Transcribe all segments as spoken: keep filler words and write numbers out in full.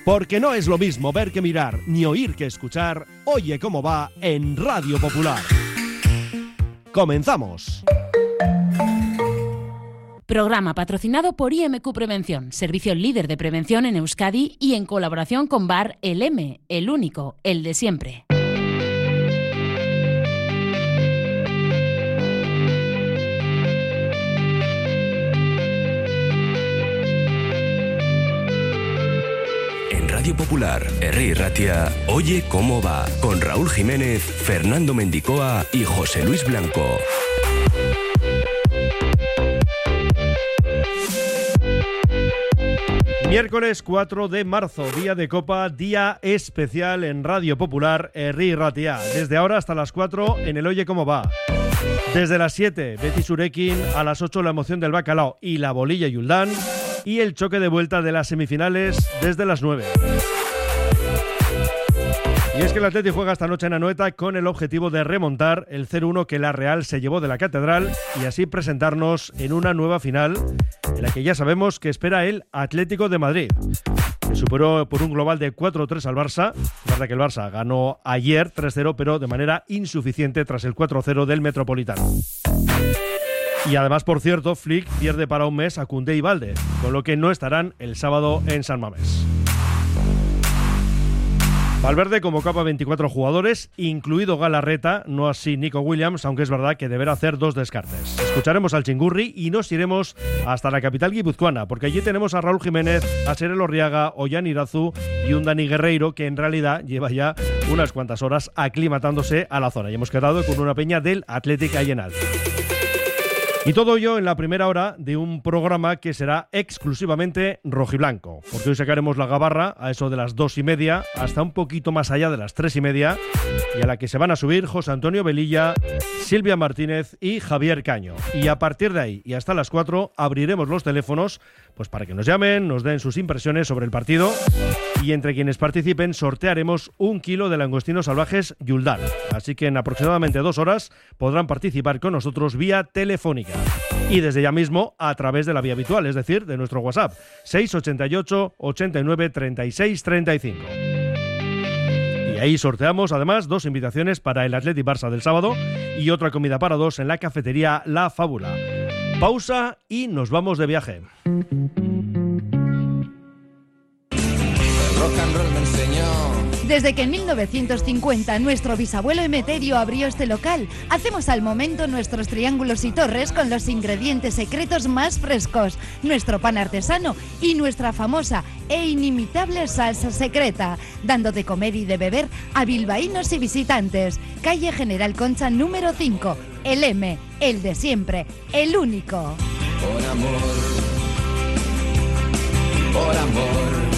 Porque no es lo mismo ver que mirar, ni oír que escuchar. Oye cómo va en Radio Popular. ¡Comenzamos! Programa patrocinado por I M Q Prevención, servicio líder de prevención en Euskadi y en colaboración con Bar El M, el único, el de siempre. En Radio Popular, Herri Ratia, Oye cómo va, con Raúl Jiménez, Fernando Mendicoa y José Luis Blanco. Miércoles cuatro de marzo, día de Copa, día especial en Radio Popular, Herri Ratia. Desde ahora hasta las cuatro en el Oye cómo va. Desde las siete, Betis Urekin, a las ocho la emoción del bacalao y la bolilla Yuldán, y el choque de vuelta de las semifinales desde las nueve. Y es que el Atleti juega esta noche en Anoeta con el objetivo de remontar el cero uno que la Real se llevó de la Catedral y así presentarnos en una nueva final en la que ya sabemos que espera el Atlético de Madrid, que superó por un global de cuatro tres al Barça. La verdad que el Barça ganó ayer tres cero, pero de manera insuficiente tras el cuatro cero del Metropolitano. Y además, por cierto, Flick pierde para un mes a Koundé y Balde, con lo que no estarán el sábado en San Mamés. Valverde convocaba a veinticuatro jugadores, incluido Galarreta, no así Nico Williams, aunque es verdad que deberá hacer dos descartes. Escucharemos al Chingurri y nos iremos hasta la capital guipuzcoana, porque allí tenemos a Raúl Jiménez, a Serel Orriaga, Ollán Irazu y un Dani Guerreiro que en realidad lleva ya unas cuantas horas aclimatándose a la zona. Y hemos quedado con una peña del Athletic Ayenal. Y todo ello en la primera hora de un programa que será exclusivamente rojiblanco, porque hoy sacaremos la gabarra a eso de las dos y media hasta un poquito más allá de las tres y media, y a la que se van a subir José Antonio Velilla, Silvia Martínez y Javier Caño. Y a partir de ahí y hasta las cuatro abriremos los teléfonos pues para que nos llamen, nos den sus impresiones sobre el partido, y entre quienes participen sortearemos un kilo de langostinos salvajes Yuldán. Así que en aproximadamente dos horas podrán participar con nosotros vía telefónica. Y desde ya mismo a través de la vía habitual, es decir, de nuestro WhatsApp, seis ochenta y ocho, ochenta y nueve, treinta y seis, treinta y cinco. Y ahí sorteamos además dos invitaciones para el Athletic Barça del sábado y otra comida para dos en la cafetería La Fábula. Pausa y nos vamos de viaje. El rock and roll me enseñó. Desde que en mil novecientos cincuenta nuestro bisabuelo Emeterio abrió este local, hacemos al momento nuestros triángulos y torres con los ingredientes secretos más frescos, nuestro pan artesano y nuestra famosa e inimitable salsa secreta, dando de comer y de beber a bilbaínos y visitantes. Calle General Concha número cinco, el M, el de siempre, el único. Por amor, por amor.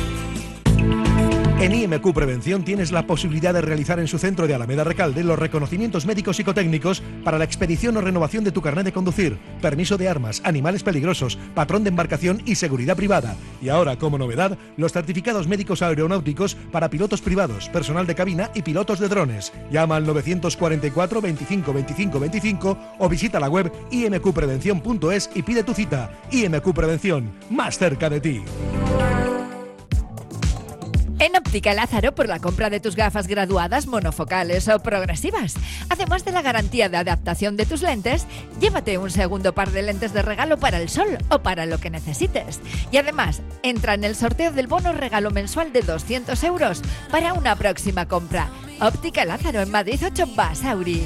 En I M Q Prevención tienes la posibilidad de realizar en su centro de Alameda Recalde los reconocimientos médicos psicotécnicos para la expedición o renovación de tu carnet de conducir, permiso de armas, animales peligrosos, patrón de embarcación y seguridad privada. Y ahora, como novedad, los certificados médicos aeronáuticos para pilotos privados, personal de cabina y pilotos de drones. Llama al novecientos cuarenta y cuatro, veinticinco, veinticinco, veinticinco o visita la web i m q prevención punto es y pide tu cita. I M Q Prevención, más cerca de ti. En Óptica Lázaro, por la compra de tus gafas graduadas, monofocales o progresivas, además de la garantía de adaptación de tus lentes, llévate un segundo par de lentes de regalo para el sol o para lo que necesites. Y además, entra en el sorteo del bono regalo mensual de doscientos euros para una próxima compra. Óptica Lázaro en Madrid ocho Basauri.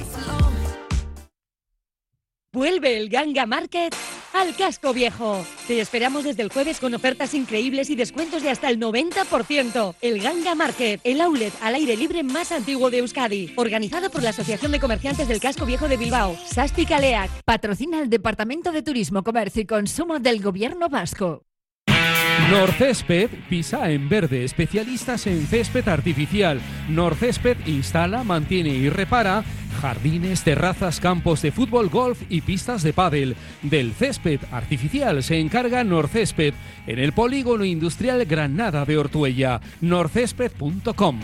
Vuelve el Ganga Market al Casco Viejo. Te esperamos desde el jueves con ofertas increíbles y descuentos de hasta el noventa por ciento. El Ganga Market, el outlet al aire libre más antiguo de Euskadi. Organizado por la Asociación de Comerciantes del Casco Viejo de Bilbao, Sasti Kaleak. Patrocina el Departamento de Turismo, Comercio y Consumo del Gobierno Vasco. Norcésped pisa en verde, especialistas en césped artificial. Norcésped instala, mantiene y repara jardines, terrazas, campos de fútbol, golf y pistas de pádel. Del césped artificial se encarga Norcésped en el polígono industrial Granada de Ortuella. norcésped punto com.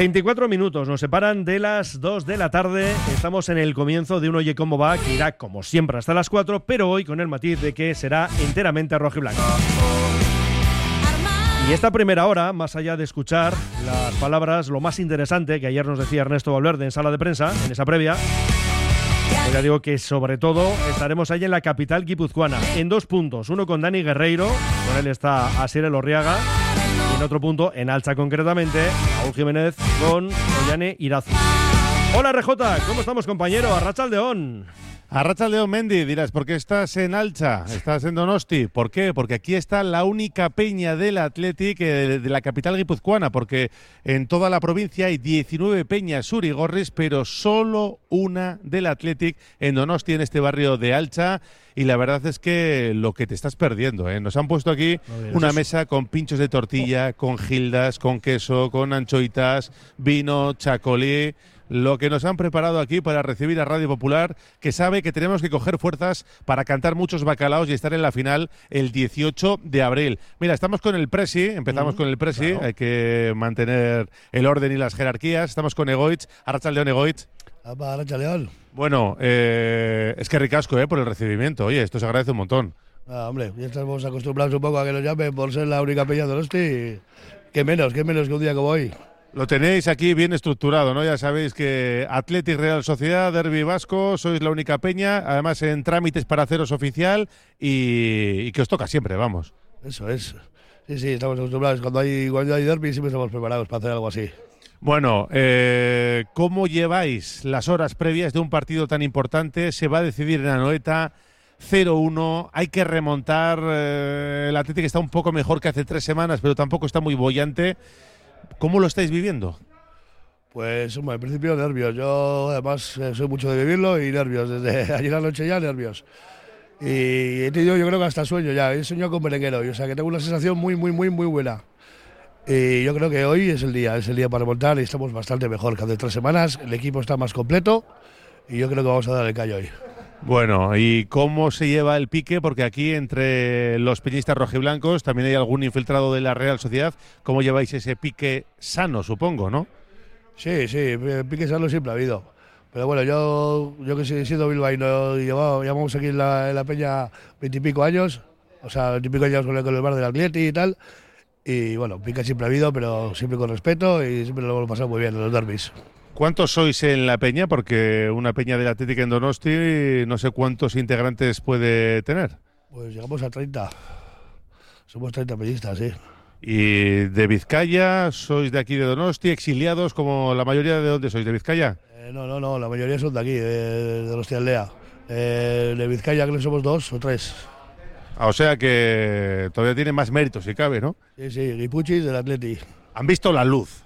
veinticuatro minutos nos separan de las dos de la tarde. Estamos en el comienzo de un Oye Cómo Va, que irá como siempre hasta las cuatro, pero hoy con el matiz de que será enteramente rojiblanco. Y esta primera hora, más allá de escuchar las palabras, lo más interesante que ayer nos decía Ernesto Valverde en sala de prensa, en esa previa, pues ya digo que sobre todo estaremos ahí en la capital guipuzcoana, en dos puntos, uno con Dani Guerreiro, con él está Asier Elorriaga, y en otro punto, en Alcha concretamente, Raúl Jiménez con Ollane Irazu. Hola R J, ¿cómo estamos, compañero? Arratsaldeon. Arratsaldeon, Mendy, dirás, ¿por qué estás en Alcha? ¿Estás en Donosti? ¿Por qué? Porque aquí está la única peña del Athletic de, de la capital guipuzcoana, porque en toda la provincia hay diecinueve peñas surigorris, pero solo una del Athletic en Donosti, en este barrio de Alcha. Y la verdad es que lo que te estás perdiendo, ¿eh? Nos han puesto aquí no, una mesa con pinchos de tortilla, con gildas, con queso, con anchoitas, vino, chacolí. Lo que nos han preparado aquí para recibir a Radio Popular, que sabe que tenemos que coger fuerzas para cantar muchos bacalaos y estar en la final el dieciocho de abril. Mira, estamos con el Presi, empezamos mm, con el Presi, claro. Hay que mantener el orden y las jerarquías. Estamos con Egoitz, Arratsaldeon, Egoitz. Apa, Arratsaldeon. Bueno, eh, es que ricasco, eh, por el recibimiento. Oye, esto se agradece un montón. Ah, hombre, ya estamos acostumbrados un poco a que nos llamen por ser la única peña de Donosti. Qué menos, qué menos que un día como hoy. Lo tenéis aquí bien estructurado, ¿no? Ya sabéis que Athletic Real Sociedad, Derbi Vasco, sois la única peña, además en trámites para haceros oficial y, y que os toca siempre, vamos. Eso es. Sí, sí, estamos acostumbrados. Cuando hay, cuando hay derbi siempre estamos preparados para hacer algo así. Bueno, eh, ¿cómo lleváis las horas previas de un partido tan importante? Se va a decidir en Anoeta, cero uno, hay que remontar. Eh, el Athletic está un poco mejor que hace tres semanas, pero tampoco está muy bollante. ¿Cómo lo estáis viviendo? Pues, hombre, al principio nervios. Yo, además, eh, soy mucho de vivirlo y nervios. Desde ayer a la noche ya, nervios. Y he tenido, yo creo que hasta sueño ya. He soñado con Berenguero. O sea, que tengo una sensación muy, muy, muy, muy buena. Y yo creo que hoy es el día. Es el día para montar y estamos bastante mejor que hace tres semanas. El equipo está más completo y yo creo que vamos a dar el callo hoy. Bueno, ¿y cómo se lleva el pique? Porque aquí entre los peñistas rojiblancos también hay algún infiltrado de la Real Sociedad. ¿Cómo lleváis ese pique sano, supongo, no? Sí, sí, pique sano siempre ha habido. Pero bueno, yo, yo que he sido bilbaíno y llevamos aquí en la, en la peña veintipico años, o sea, veintipico años con el, con el bar del Atleti y tal. Y bueno, pique siempre ha habido, pero siempre con respeto y siempre lo hemos pasado muy bien en los derbis. ¿Cuántos sois en la peña? Porque una peña del Athletic en Donosti, no sé cuántos integrantes puede tener. Pues llegamos a treinta. Somos treinta peñistas, sí. ¿Y de Vizcaya? ¿Sois de aquí de Donosti, exiliados como la mayoría? ¿De dónde sois? ¿De Vizcaya? Eh, no, no, no, la mayoría son de aquí, de, de Donostialdea. Eh, de Vizcaya creo que somos dos o tres. Ah, o sea que todavía tiene más mérito, si cabe, ¿no? Sí, sí, Guipuchis del Atleti. ¿Han visto la luz?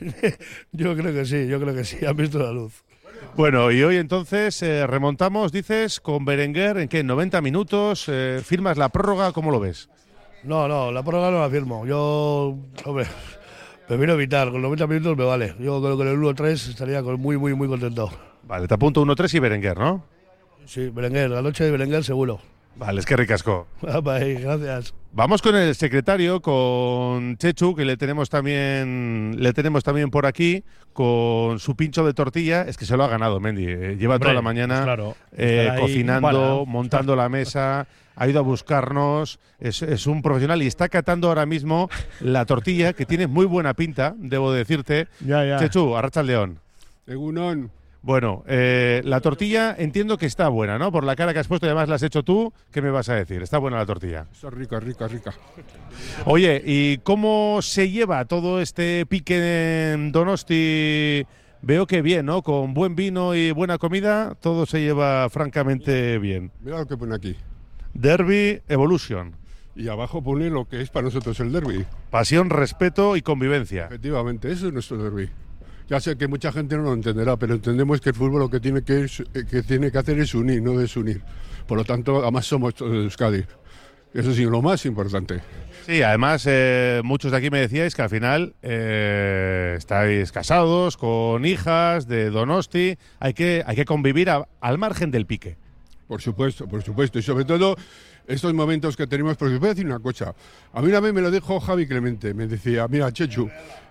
Yo creo que sí, yo creo que sí, han visto la luz. Bueno, y hoy entonces eh, remontamos, dices, con Berenguer, ¿en qué? ¿noventa minutos? Eh, ¿Firmas la prórroga? ¿Cómo lo ves? No, no, la prórroga no la firmo. Yo, hombre, prefiero evitar, con noventa minutos me vale. Yo creo que con el uno tres estaría muy, muy, muy contento. Vale, te apunto uno tres y Berenguer, ¿no? Sí, Berenguer, la noche de Berenguer seguro. Vale, es que ricasco. Gracias. Vamos con el secretario, con Chechu, que le tenemos también le tenemos también por aquí, con su pincho de tortilla. Es que se lo ha ganado, Mendy. Eh, lleva Hombre, toda la mañana pues claro, eh, cocinando, montando la mesa, ha ido a buscarnos. Es, es un profesional y está catando ahora mismo la tortilla, que tiene muy buena pinta, debo decirte. Ya, ya. Chechu, Arratsaldeon. Egunon. Bueno, eh, la tortilla entiendo que está buena, ¿no? Por la cara que has puesto y además la has hecho tú, ¿qué me vas a decir? Está buena la tortilla. Está rica, rica, rica. Oye, ¿y cómo se lleva todo este pique en Donosti? Veo que bien, ¿no? Con buen vino y buena comida, todo se lleva francamente bien. Mira lo que pone aquí. Derby Evolution. Y abajo pone lo que es para nosotros el derby. Pasión, respeto y convivencia. Efectivamente, eso es nuestro derby. Ya sé que mucha gente no lo entenderá, pero entendemos que el fútbol lo que tiene que, es, que tiene que hacer es unir, no desunir. Por lo tanto, además somos todos de Euskadi. Eso sí, lo más importante. Sí, además, eh, muchos de aquí me decíais que al final eh, estáis casados, con hijas de Donosti. Hay que, hay que convivir a, al margen del pique. Por supuesto, por supuesto. Y sobre todo, estos momentos que tenemos, porque os voy a decir una cosa. A mí una vez me lo dijo Javi Clemente. Me decía, mira, Chechu,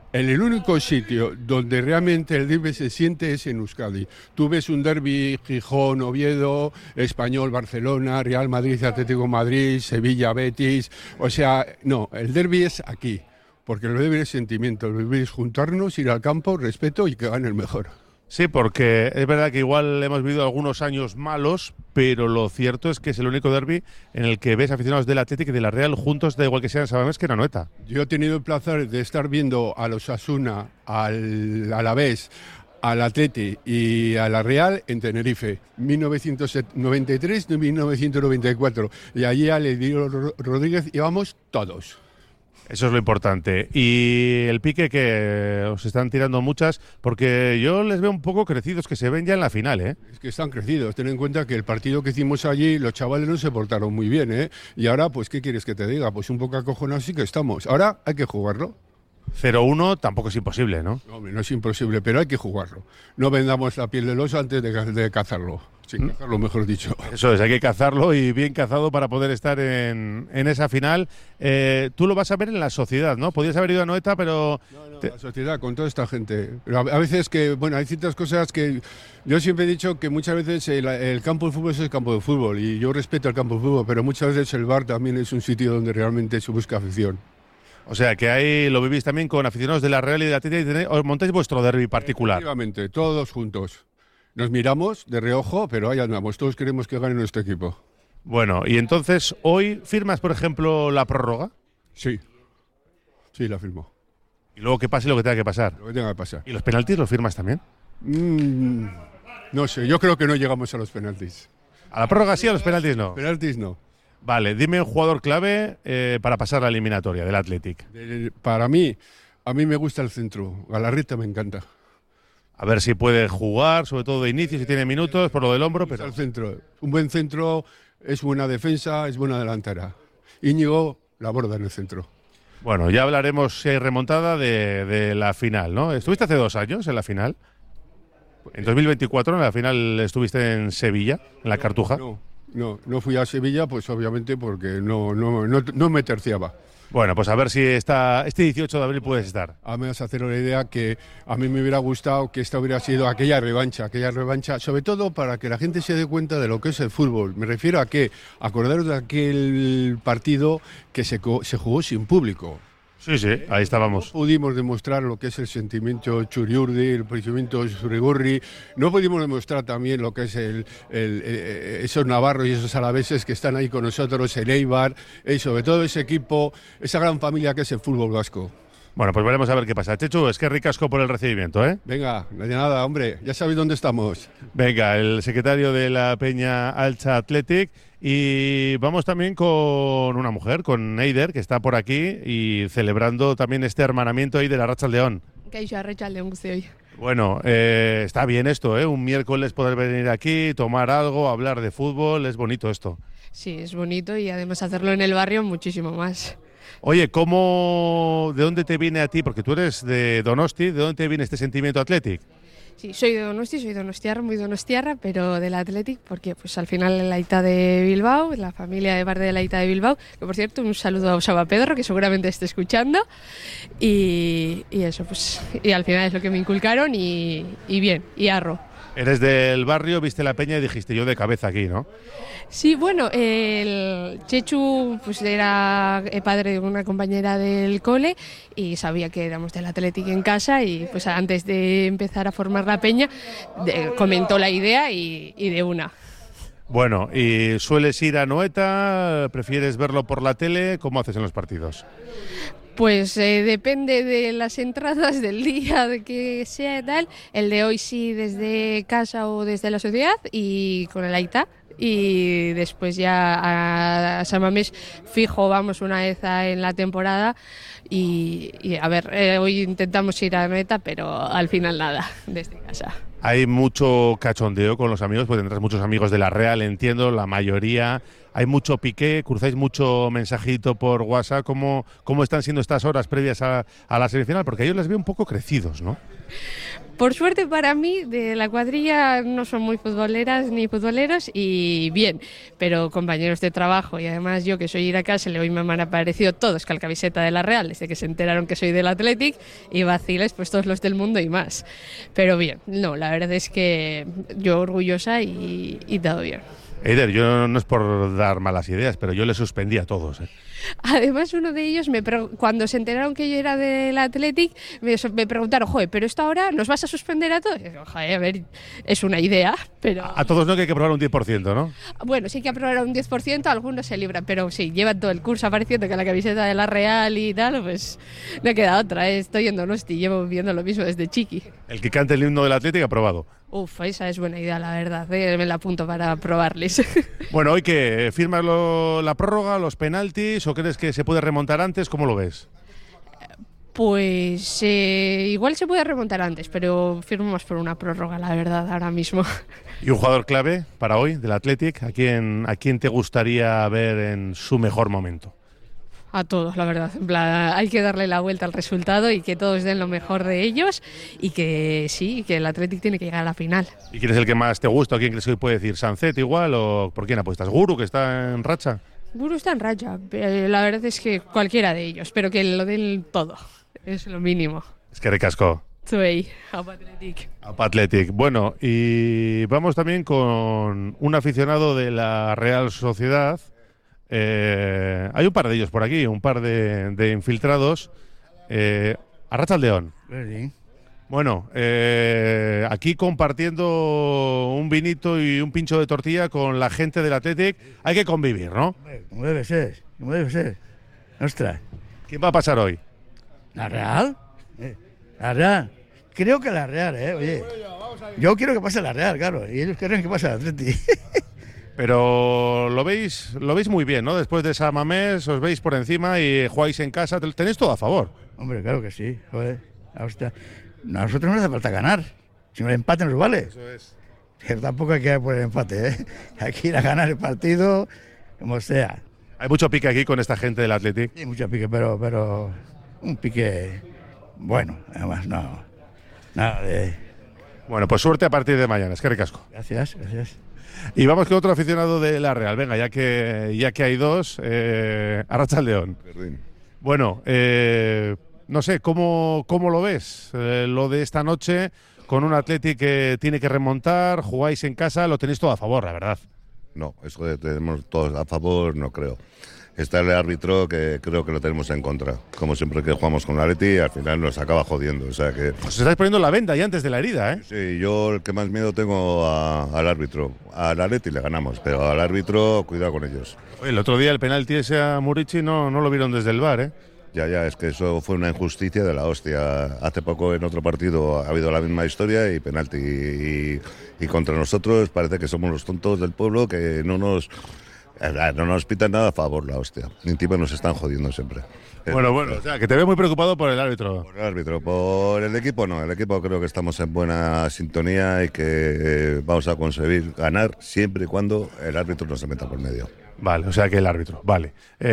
En el único sitio donde realmente el derbi se siente es en Euskadi. Tú ves un derbi Gijón, Oviedo, Español, Barcelona, Real Madrid, Atlético Madrid, Sevilla, Betis. O sea, no, el derbi es aquí. Porque el derbi es sentimiento, el derbi es juntarnos, ir al campo, respeto y que gane el mejor. Sí, porque es verdad que igual hemos vivido algunos años malos, pero lo cierto es que es el único derbi en el que ves aficionados del Athletic y de la Real juntos, da igual que sean Sabamés que en Anoeta. Yo he tenido el placer de estar viendo a los Osasuna, al Alavés, al Athletic y a la Real en Tenerife, mil novecientos noventa y tres y mil novecientos noventa y cuatro. Y allí a Lelio Rodríguez íbamos todos. Eso es lo importante. Y el pique que os están tirando muchas, porque yo les veo un poco crecidos, que se ven ya en la final, ¿eh? Es que están crecidos. Ten en cuenta que el partido que hicimos allí, los chavales no se portaron muy bien, ¿eh? Y ahora, pues, ¿qué quieres que te diga? Pues un poco acojonados sí que estamos. Ahora hay que jugarlo. cero uno tampoco es imposible, ¿no? No, hombre, no es imposible, pero hay que jugarlo. No vendamos la piel del oso antes de, de cazarlo. Sí, ¿Mm? Cazarlo, mejor dicho. Eso es, hay que cazarlo y bien cazado para poder estar en, en esa final. Eh, tú lo vas a ver en la Sociedad, ¿no? Podrías haber ido a Anoeta, pero... No, no, te... la Sociedad, con toda esta gente. Pero a, a veces que, bueno, hay ciertas cosas que... Yo siempre he dicho que muchas veces el, el campo de fútbol es el campo de fútbol y yo respeto el campo de fútbol, pero muchas veces el bar también es un sitio donde realmente se busca afición. O sea, que ahí lo vivís también con aficionados de la Real y de la Atlético y os montáis vuestro derbi particular. Efectivamente, todos juntos. Nos miramos de reojo, pero ahí andamos. Todos queremos que gane nuestro equipo. Bueno, y entonces, ¿hoy firmas, por ejemplo, la prórroga? Sí. Sí, la firmo. Y luego que pase lo que tenga que pasar. Lo que tenga que pasar. ¿Y los penaltis los firmas también? Mm, no sé, yo creo que no llegamos a los penaltis. ¿A la prórroga sí, a los penaltis no? Penaltis no. Vale, dime un jugador clave eh, para pasar la eliminatoria del Athletic. De, para mí, a mí me gusta el centro. Galarreta me encanta. A ver si puede jugar, sobre todo de inicio, si tiene minutos, por lo del hombro. Pero el centro. Un buen centro, es buena defensa, es buena delantera. Íñigo la borda en el centro. Bueno, ya hablaremos si hay remontada de, de la final, ¿no? ¿Estuviste hace dos años en la final? En dos mil veinticuatro, en la final estuviste en Sevilla, en la Cartuja. No, no, no fui a Sevilla, pues obviamente porque no, no, no, no me terciaba. Bueno, pues a ver si esta, este dieciocho de abril puedes estar. A mí me vas a hacer una idea que a mí me hubiera gustado que esta hubiera sido aquella revancha, aquella revancha, sobre todo para que la gente se dé cuenta de lo que es el fútbol. Me refiero a que, acordaros de aquel partido que se, se jugó sin público. Sí, sí, ahí estábamos. No pudimos demostrar lo que es el sentimiento churiurdi, el sentimiento surigurri. No pudimos demostrar también lo que es el, el, el, esos navarros y esos alaveses que están ahí con nosotros, el Eibar, y sobre todo ese equipo, esa gran familia que es el fútbol vasco. Bueno, pues veremos a ver qué pasa. Chechu, es que ricasco por el recibimiento, ¿eh? Venga, no hay nada, hombre, ya sabéis dónde estamos. Venga, el secretario de la Peña Alcha Athletic. Y vamos también con una mujer, con Eider, que está por aquí y celebrando también este hermanamiento Eider Arratsaldeon. Kaixo, Arratsaldeon guztioi. Bueno, eh, está bien esto, ¿eh? Un miércoles poder venir aquí, tomar algo, hablar de fútbol, es bonito esto. Sí, es bonito y además hacerlo en el barrio muchísimo más. Oye, ¿cómo, de dónde te viene a ti? Porque tú eres de Donosti, ¿de dónde te viene este sentimiento Athletic? Sí, soy de Donosti, soy donostiarra, muy donostiarra, pero del Athletic, porque pues al final la Aita de Bilbao, la familia de parte de la Aita de Bilbao, que por cierto un saludo a Osaba Pedro, que seguramente esté escuchando, y, y eso, pues, y al final es lo que me inculcaron y, y bien, y arro. Eres del barrio, viste la peña y dijiste yo de cabeza aquí, ¿no? Sí, bueno, el Chechu pues era padre de una compañera del cole y sabía que éramos del Athletic en casa y pues antes de empezar a formar la peña de, comentó la idea y, y de una. Bueno, ¿y sueles ir a Anoeta? ¿Prefieres verlo por la tele? ¿Cómo haces en los partidos? Pues eh, depende de las entradas del día, de que sea y tal. El de hoy sí desde casa o desde la sociedad y con el Aita. Y después ya a San Mamés fijo vamos una vez en la temporada y, y a ver, eh, hoy intentamos ir a Meta, pero al final nada, desde casa. Hay mucho cachondeo con los amigos, pues tendrás muchos amigos de la Real, entiendo, la mayoría. Hay mucho piqué, cruzáis mucho mensajito por WhatsApp. ¿Cómo, cómo están siendo estas horas previas a, a la semifinal? Porque ellos les veo un poco crecidos, ¿no? Por suerte para mí, de la cuadrilla no son muy futboleras ni futboleros y bien, pero compañeros de trabajo y además yo que soy iracásele, hoy me han aparecido todos con la camiseta de la Real desde que se enteraron que soy del Athletic y vaciles pues todos los del mundo y más. Pero bien, no, la verdad es que yo orgullosa y, y todo bien. Eider, yo no es por dar malas ideas, pero yo le suspendí a todos, ¿eh? Además, uno de ellos, me pre- cuando se enteraron que yo era del Athletic, me, me preguntaron, joder, ¿pero esto ahora nos vas a suspender a todos? Y digo, joder, a ver, es una idea, pero... A todos no, que hay que probar un diez por ciento, ¿no? Bueno, sí que aprobar un diez por ciento, algunos se libran, pero sí, llevan todo el curso apareciendo que la camiseta de la Real y tal, pues no queda otra, ¿eh? Estoy en Donosti, llevo viendo lo mismo desde chiqui. El que cante el himno del Athletic aprobado. Uf, esa es buena idea, la verdad, ¿eh? Me la apunto para probarles. Bueno, ¿hoy qué? ¿Firmas lo, la prórroga, los penaltis o crees que se puede remontar antes? ¿Cómo lo ves? Pues eh, igual se puede remontar antes, pero firmamos por una prórroga, la verdad, ahora mismo. ¿Y un jugador clave para hoy del Athletic? ¿A quién, a quién te gustaría ver en su mejor momento? A todos, la verdad. En plan, hay que darle la vuelta al resultado y que todos den lo mejor de ellos y que sí, que el Athletic tiene que llegar a la final. ¿Y quién es el que más te gusta? ¿O quién crees que hoy puede decir? ¿Sancet igual o por quién apuestas? ¿Guru, que está en racha? Guru está en racha, pero la verdad es que cualquiera de ellos, pero que lo den todo, es lo mínimo. Es que recasco. Zuei, Apa Athletic. Apa Athletic. Bueno, y vamos también con un aficionado de la Real Sociedad. Eh, hay un par de ellos por aquí, un par de, de infiltrados. Eh, Arratsaldeon. Sí. Bueno, eh, aquí compartiendo un vinito y un pincho de tortilla con la gente del Athletic. Hay que convivir, ¿no? Como debe ser, como debe ser. Ostras. ¿Quién va a pasar hoy? ¿La Real? Eh, ¿La Real? Creo que la Real, ¿eh? Oye, yo quiero que pase la Real, claro. Y ellos quieren que pase el Athletic. Pero lo veis, lo veis muy bien, ¿no? Después de San Mamés os veis por encima y jugáis en casa. Tenéis todo a favor. Hombre, claro que sí. Joder, hostia. A nosotros no nos hace falta ganar. Si no el empate nos vale. Eso es. Pero tampoco hay que ir por el empate, ¿eh? Hay que ir a ganar el partido, como sea. Hay mucho pique aquí con esta gente del Athletic. Sí, mucho pique, pero, pero un pique bueno. Además, no. Nada de... Bueno, pues suerte a partir de mañana. Es que ricasco. Gracias, gracias. Y vamos con otro aficionado de la Real. Venga, ya que ya que hay dos, eh, Arratsaldeon. Bueno, eh, no sé, ¿cómo, cómo lo ves? Eh, lo de esta noche con un Athletic que tiene que remontar, jugáis en casa, lo tenéis todo a favor, la verdad. No, eso de tenemos todos a favor, no creo. Está el árbitro que creo que lo tenemos en contra. Como siempre que jugamos con el Atleti, al final nos acaba jodiendo. O sea que... Os estáis poniendo la venda ya antes de la herida, ¿eh? Sí, yo el que más miedo tengo a, al árbitro. Al Atleti le ganamos, pero al árbitro, cuidado con ellos. Oye, el otro día el penalti ese a Murici no, no lo vieron desde el V A R, ¿eh? Ya, ya, es que eso fue una injusticia de la hostia. Hace poco en otro partido ha habido la misma historia y penalti. Y, y contra nosotros parece que somos los tontos del pueblo que no nos... No nos pitan nada a favor la hostia. Encima nos están jodiendo siempre. Bueno, bueno, o sea, que te veo muy preocupado por el árbitro. Por el árbitro, por el equipo no. El equipo creo que estamos en buena sintonía y que eh, vamos a conseguir ganar siempre y cuando el árbitro no se meta por medio. Vale, o sea que el árbitro, vale.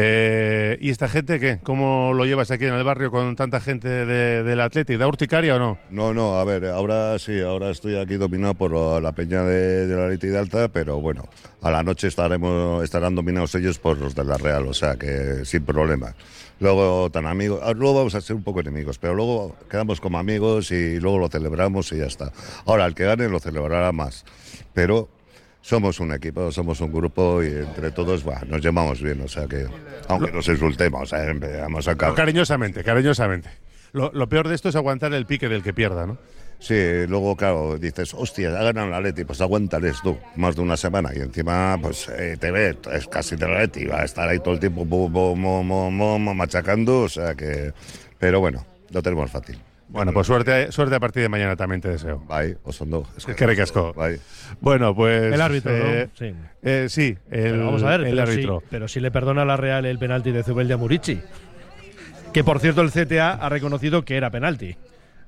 Eh, ¿Y esta gente qué? ¿Cómo lo llevas aquí en el barrio con tanta gente de, del Athletic? ¿Da urticaria o no? No, no, a ver, ahora sí, ahora estoy aquí dominado por la peña de, de la Athletic de Alta, pero bueno, a la noche estaremos estarán dominados ellos por los de la Real, o sea que sin problema. Luego tan amigos, luego vamos a ser un poco enemigos, pero luego quedamos como amigos y luego lo celebramos y ya está. Ahora, el que gane lo celebrará más, pero... Somos un equipo, somos un grupo y entre todos bah, nos llevamos bien, o sea que, aunque nos insultemos, eh, vamos a no, cariñosamente, cariñosamente. Lo, lo peor de esto es aguantar el pique del que pierda, ¿no? Sí, luego, claro, dices, hostia, ha ganado el Atleti, pues aguántales tú, más de una semana, y encima, pues eh, te ve, es casi del Atleti, va a estar ahí todo el tiempo bo, bo, mo, mo, mo, mo, machacando, o sea que, pero bueno, lo tenemos fácil. Bueno, pues suerte, suerte a partir de mañana también te deseo. Bye, os sondo. Es que ricasco. Bye. Bueno, pues... El árbitro, eh, ¿no? Sí. Eh, sí, el, pero vamos a ver, el pero árbitro. Sí, pero si le perdona a la Real el penalti de Zubeldia Murici. Que, por cierto, el C T A ha reconocido que era penalti.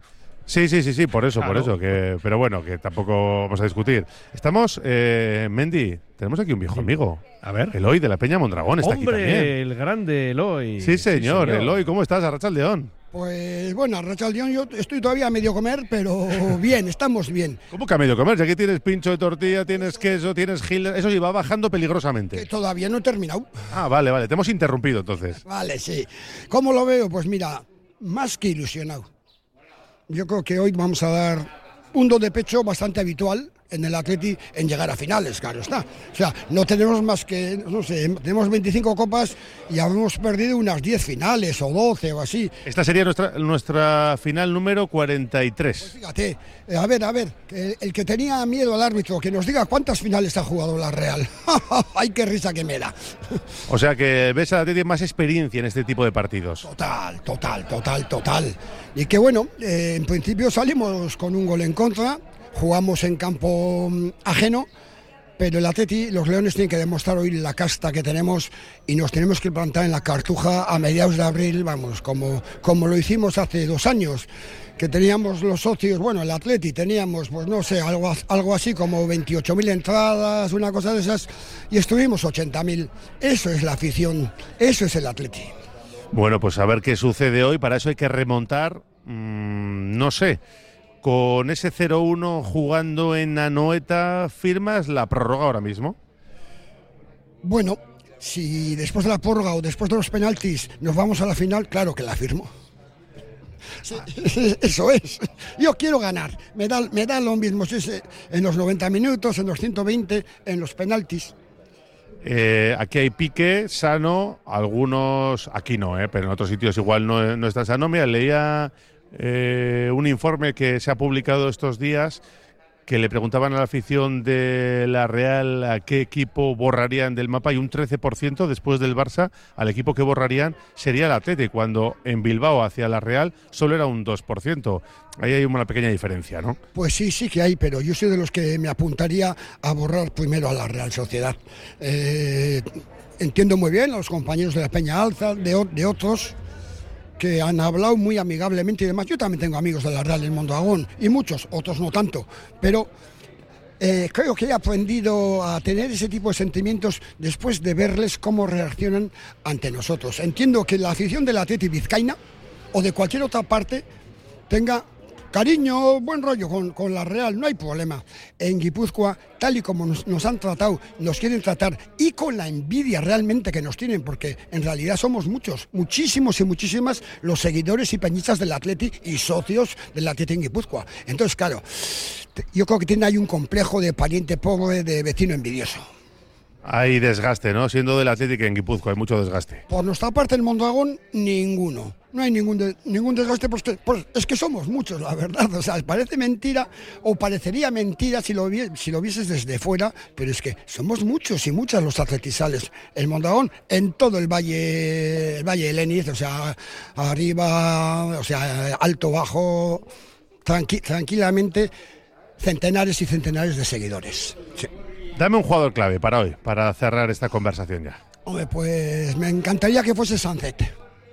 Sí, sí, sí, sí, por eso, Claro. por eso. Que, pero bueno, que tampoco vamos a discutir. Estamos, eh, Mendy, tenemos aquí un viejo amigo. A ver. Eloy de la Peña Mondragón está aquí Hombre, también. el grande Eloy. Sí, señor. Sí, señor. Eloy, ¿cómo estás? Arratsaldeón. Pues bueno, Arratsaldeón, yo estoy todavía a medio comer, pero bien, estamos bien. ¿Cómo que a medio comer? Ya que tienes pincho de tortilla, tienes queso, tienes gil, eso sí va bajando peligrosamente. Que todavía no he terminado. Ah, vale, vale, te hemos interrumpido entonces. Vale, sí. ¿Cómo lo veo? Pues mira, más que ilusionado. Yo creo que hoy vamos a dar un do de pecho bastante habitual en el Atleti en llegar a finales, claro está. O sea, no tenemos más que, no sé, tenemos veinticinco copas y hemos perdido unas diez finales o doce o así. Esta sería nuestra, nuestra final número cuarenta y tres. Fíjate, eh, a ver, a ver, que el que tenía miedo al árbitro, que nos diga cuántas finales ha jugado la Real. ¡Ay, qué risa que me da! O sea que ves a la Atleti más experiencia en este tipo de partidos. Total, total, total, total. Y que bueno, eh, en principio salimos con un gol en contra, jugamos en campo mm, ajeno, pero el Atleti, los Leones tienen que demostrar hoy la casta que tenemos y nos tenemos que plantar en la Cartuja a mediados de abril, vamos, como, como lo hicimos hace dos años, que teníamos los socios, bueno, el Atleti teníamos, pues no sé, algo, algo así como veintiocho mil entradas, una cosa de esas, y estuvimos ochenta mil. Eso es la afición, eso es el Atleti. Bueno, pues a ver qué sucede hoy. Para eso hay que remontar, mmm, no sé, con ese cero uno jugando en Anoeta, ¿firmas la prórroga ahora mismo? Bueno, si después de la prórroga o después de los penaltis nos vamos a la final, claro que la firmo. Sí, eso es. Yo quiero ganar. Me da, me da lo mismo si es en los noventa minutos, en los ciento veinte, en los penaltis. Eh, aquí hay pique sano, algunos, aquí no, eh, pero en otros sitios igual no, no está sano. Mira, leía eh, un informe que se ha publicado estos días que le preguntaban a la afición de la Real a qué equipo borrarían del mapa y un trece por ciento después del Barça al equipo que borrarían sería el Atleti, cuando en Bilbao hacia la Real solo era un dos por ciento. Ahí hay una pequeña diferencia, ¿no? Pues sí, sí que hay, pero yo soy de los que me apuntaría a borrar primero a la Real Sociedad. Eh, entiendo muy bien a los compañeros de la Peña Alza, de, de otros que han hablado muy amigablemente y demás. Yo también tengo amigos de la Real en Mondragón y muchos, otros no tanto, pero eh, creo que he aprendido a tener ese tipo de sentimientos después de verles cómo reaccionan ante nosotros. Entiendo que la afición del Atleti vizcaína o de cualquier otra parte tenga cariño, buen rollo con, con la Real, no hay problema. En Guipúzcoa, tal y como nos, nos han tratado, nos quieren tratar, y con la envidia realmente que nos tienen, porque en realidad somos muchos, muchísimos y muchísimas los seguidores y peñistas del Atleti y socios del Atleti en Guipúzcoa. Entonces, claro, yo creo que tiene ahí un complejo de pariente pobre, de vecino envidioso. Hay desgaste, ¿no? Siendo del Atlético en Guipúzcoa hay mucho desgaste. Por nuestra parte en Mondragón, ninguno. No hay ningún, de, ningún desgaste, pues, que, pues es que somos muchos, la verdad. O sea, parece mentira, o parecería mentira si lo, vi, si lo vieses desde fuera, pero es que somos muchos y muchas los atletisales. El Mondragón, en todo el valle, el valle de Leniz, o sea, arriba, o sea, alto, bajo, tranqui, tranquilamente, centenares y centenares de seguidores. Sí. Dame un jugador clave para hoy, para cerrar esta conversación ya. Hombre, pues me encantaría que fuese Sancet.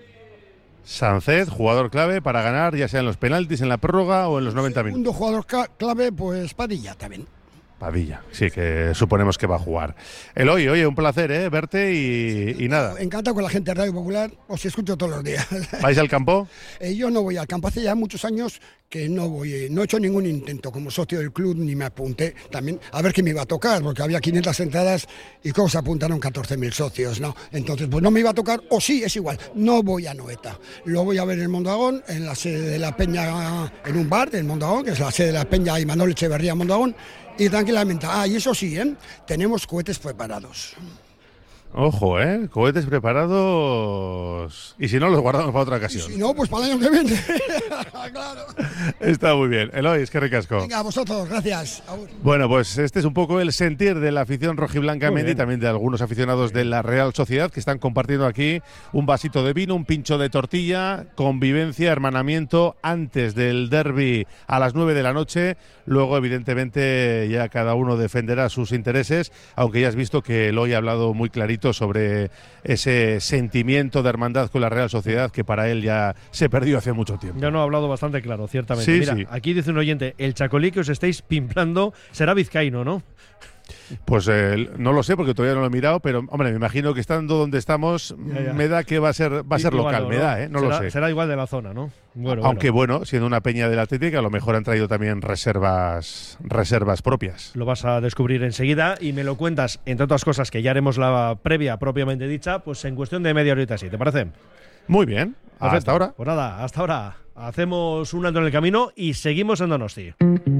Sancet, jugador clave para ganar, ya sea en los penaltis, en la prórroga o en los noventa minutos. Segundo jugador clave, pues Padilla también. Padilla, sí, que suponemos que va a jugar. Eloy, oye, un placer, ¿eh? Verte y, y nada. Encantado con la gente de Radio Popular, os escucho todos los días. ¿Vais al campo? Eh, yo no voy al campo, hace ya muchos años que no voy, no he hecho ningún intento como socio del club, ni me apunté también a ver qué me iba a tocar, porque había quinientas entradas y cómo se apuntaron catorce mil socios, ¿no? Entonces, pues no me iba a tocar, o sí, es igual, no voy a Anoeta. Lo voy a ver en Mondragón, en la sede de la Peña, en un bar en Mondragón, que es la sede de la Peña Imanol Echeverría Mondragón, y tranquilamente. Ah, y eso sí, ¿eh? Tenemos cohetes preparados. Ojo, ¿eh? Cohetes preparados. Y si no, los guardamos para otra ocasión. Y si no, pues para el año que viene. Claro. Está muy bien. Eloy, es que ricasco. Venga, a vosotros, gracias. Bueno, pues este es un poco el sentir de la afición rojiblanca Mendy, también de algunos aficionados de la Real Sociedad que están compartiendo aquí un vasito de vino, un pincho de tortilla, convivencia, hermanamiento antes del derbi a las nueve de la noche. Luego, evidentemente, ya cada uno defenderá sus intereses, aunque ya has visto que Eloy ha hablado muy clarito poquito sobre ese sentimiento de hermandad con la Real Sociedad que para él ya se perdió hace mucho tiempo. Ya no ha hablado bastante claro, ciertamente. Sí, Mira, sí. aquí dice un oyente, el chacolí que os estáis pimplando será vizcaíno, ¿no? Pues eh, no lo sé porque todavía no lo he mirado, pero hombre, me imagino que estando donde estamos, Ya, ya. me da que va a ser va a ser Igual local, no, me ¿no? da, ¿eh? No será, lo sé. Será igual de la zona, ¿no? Bueno, Aunque bueno. siendo una peña del Atlético, a lo mejor han traído también reservas reservas propias. Lo vas a descubrir enseguida y me lo cuentas, entre otras cosas que ya haremos la previa propiamente dicha, pues en cuestión de media horita, ¿sí? ¿Te parece? Muy bien, Perfecto. hasta ahora. Pues nada, hasta ahora. Hacemos un alto en el camino y seguimos en Donosti.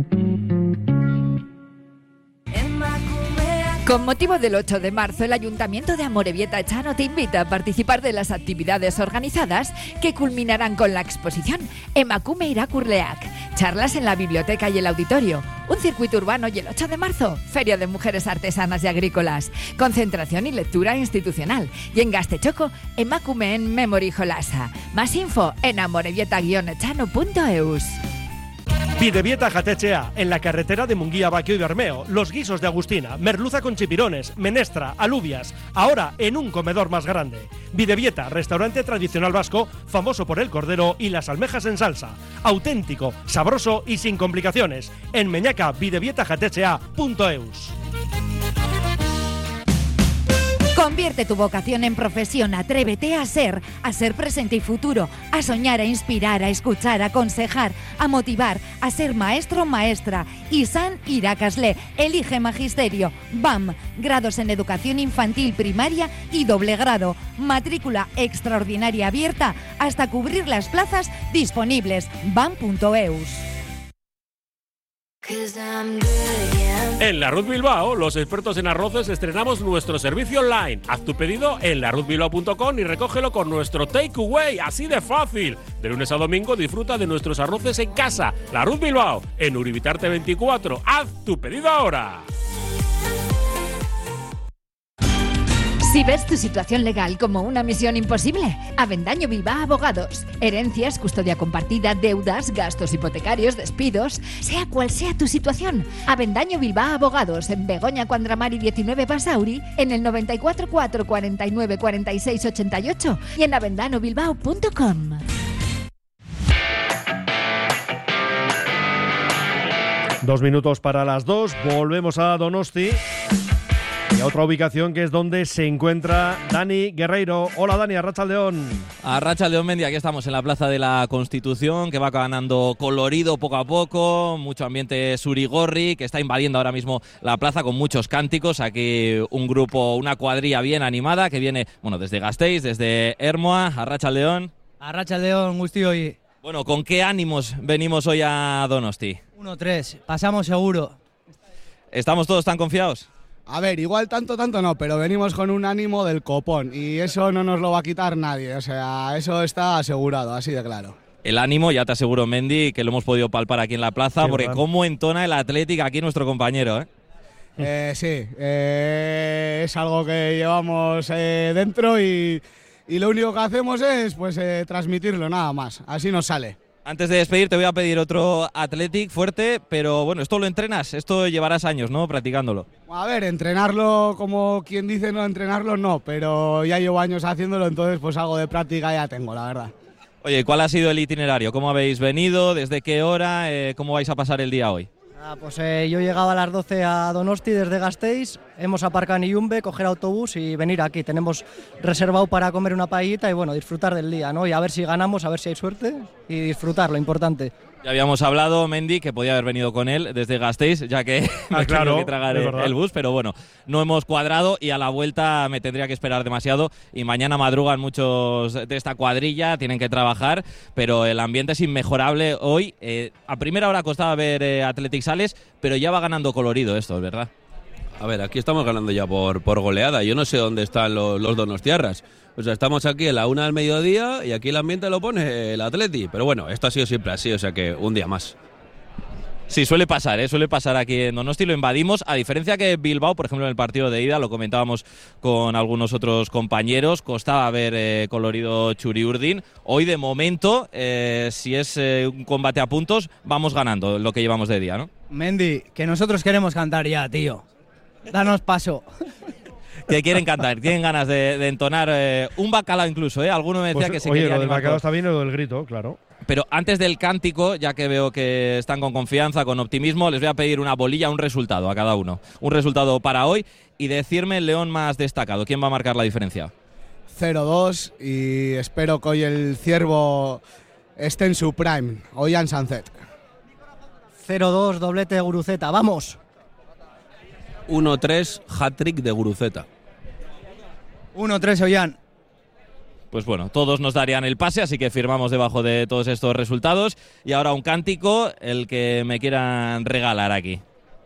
Con motivo del ocho de marzo, el Ayuntamiento de Amorebieta Echano te invita a participar de las actividades organizadas que culminarán con la exposición Emakume Irakurleak, charlas en la biblioteca y el auditorio, un circuito urbano y el ocho de marzo, Feria de Mujeres Artesanas y Agrícolas, concentración y lectura institucional, y en Gastechoco, Emakume en Memory Jolasa. Más info en amorebieta guion echano punto eus. Bidebieta Jatechea, en la carretera de Munguía, Baquio y Bermeo. Los guisos de Agustina, merluza con chipirones, menestra, alubias. Ahora en un comedor más grande. Bidebieta, restaurante tradicional vasco, famoso por el cordero y las almejas en salsa. Auténtico, sabroso y sin complicaciones. En Meñaca, bidebieta jatechea punto eus. Convierte tu vocación en profesión, atrévete a ser, a ser presente y futuro, a soñar, a inspirar, a escuchar, a aconsejar, a motivar, a ser maestro o maestra. Isan Irakasle, elige magisterio. B A M, grados en educación infantil, primaria y doble grado. Matrícula extraordinaria abierta hasta cubrir las plazas disponibles. bam punto eus. En La Ruz Bilbao, los expertos en arroces estrenamos nuestro servicio online. Haz tu pedido en la ruz bilbao punto com y recógelo con nuestro takeaway, así de fácil. De lunes a domingo disfruta de nuestros arroces en casa. La Ruz Bilbao, en Uribitarte veinticuatro. Haz tu pedido ahora. Si ves tu situación legal como una misión imposible, Avendaño Bilbao Abogados. Herencias, custodia compartida, deudas, gastos hipotecarios, despidos, sea cual sea tu situación. Avendaño Bilbao Abogados, en Begoña Cuandramari diecinueve Basauri, en el noventa y cuatro cuatro cuarenta y nueve cuarenta y seis ochenta y ocho y en avendano bilbao punto com. Dos minutos para las dos, volvemos a Donosti. Y a otra ubicación que es donde se encuentra Dani Guerreiro. Hola Dani, Arratsaldeon. Arratsaldeon, Mendy, aquí estamos en la Plaza de la Constitución, que va ganando colorido poco a poco, mucho ambiente surigorri, que está invadiendo ahora mismo la plaza con muchos cánticos. Aquí un grupo, una cuadrilla bien animada, que viene, bueno, desde Gasteiz, desde Ermoa. Arratsaldeon. Arratsaldeon, guzti hoy. Bueno, ¿con qué ánimos venimos hoy a Donosti? uno tres, pasamos seguro. ¿Estamos todos tan confiados? A ver, igual tanto, tanto no, pero venimos con un ánimo del copón y eso no nos lo va a quitar nadie, o sea, eso está asegurado, así de claro. El ánimo, ya te aseguro, Mendy, que lo hemos podido palpar aquí en la plaza, Sí, porque ¿verdad? cómo entona el Atlético aquí nuestro compañero, ¿eh? Eh, sí, eh, es algo que llevamos eh, dentro y, y lo único que hacemos es pues eh, transmitirlo, nada más, así nos sale. Antes de despedir te voy a pedir otro Athletic fuerte, pero bueno, esto lo entrenas, esto llevarás años, ¿no?, practicándolo. A ver, entrenarlo como quien dice no entrenarlo no, pero ya llevo años haciéndolo, entonces pues algo de práctica ya tengo, la verdad. Oye, ¿cuál ha sido el itinerario? ¿Cómo habéis venido? ¿Desde qué hora? Eh, ¿Cómo vais a pasar el día hoy? Ah, pues eh, yo llegaba a las doce a Donosti desde Gasteiz, hemos aparcado en Iyumbe, coger autobús y venir aquí. Tenemos reservado para comer una paellita y bueno, disfrutar del día, ¿no? Y a ver si ganamos, a ver si hay suerte y disfrutar, lo importante. Ya habíamos hablado, Mendy, que podía haber venido con él desde Gasteiz, ya que me Ah, he claro, tenido que tragar es el, verdad. el bus, pero bueno, no hemos cuadrado y a la vuelta me tendría que esperar demasiado y mañana madrugan muchos de esta cuadrilla, tienen que trabajar, pero el ambiente es inmejorable hoy. Eh, a primera hora costaba ver eh, Athletic Sales, pero ya va ganando colorido esto, ¿verdad? A ver, aquí estamos ganando ya por, por goleada. Yo no sé dónde están los, los donostiarras. O sea, estamos aquí a la una del mediodía y aquí el ambiente lo pone el Atleti. Pero bueno, esto ha sido siempre así, o sea que un día más. Sí, suele pasar, ¿eh? Suele pasar aquí en Donosti, lo invadimos, a diferencia que Bilbao, por ejemplo, en el partido de ida, lo comentábamos con algunos otros compañeros, costaba ver eh, colorido Churiurdin. Hoy, de momento, eh, si es eh, un combate a puntos, vamos ganando lo que llevamos de día, ¿no? Mendy, que nosotros queremos cantar ya, tío. Danos paso. que quieren cantar, tienen ganas de, de entonar eh, un bacalao incluso, ¿eh? Alguno me decía Pues, que se oye, quería lo del animar bacalao con- está bien y lo del grito, claro. Pero antes del cántico, ya que veo que están con confianza, con optimismo, les voy a pedir una bolilla, un resultado a cada uno. Un resultado para hoy y decirme el león más destacado. ¿Quién va a marcar la diferencia? cero dos y espero que hoy el Ciervo esté en su prime. Ollán Sanzet. cero dos, doblete de Guruceta. ¡Vamos! uno tres, hat-trick de Guruceta. uno tres, Ollán. Pues bueno, todos nos darían el pase, así que firmamos debajo de todos estos resultados. Y ahora un cántico, el que me quieran regalar aquí.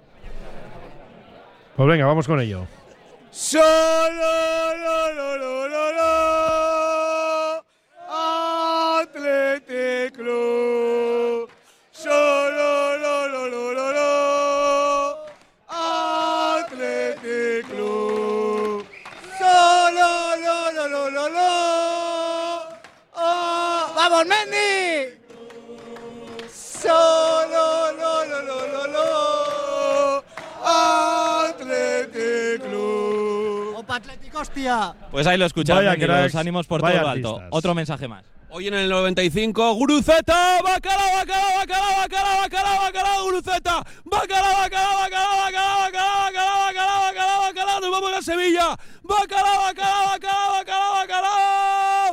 Pues venga, vamos con ello. Solo, lo, lo, lo, lo, lo, Athletic Club. Solo, lo, lo, lo, lo, lo, Athletic Club. Solo, lo, lo, lo, lo, lo, oh, ¡vamos, Mendy! Solo, lo, lo, lo, lo, lo, Athletic Club. ¡Opa, Atlético, hostia! Pues ahí lo escuchan, Vaya Mendy, cracks, los ánimos por vaya todo lo alto. artistas. Otro mensaje más. Hoy en el noventa y cinco, Guruceta, bacalao, bacalao, bacalao, bacalao, bacalao, bacalao, Guruceta, bacalao, bacalao, bacalao, bacalao, bacalao, bacalao, bacalao, bacalao, bacalao, nos vamos a Sevilla, bacalao, bacalao, bacalao, bacalao, bacalao,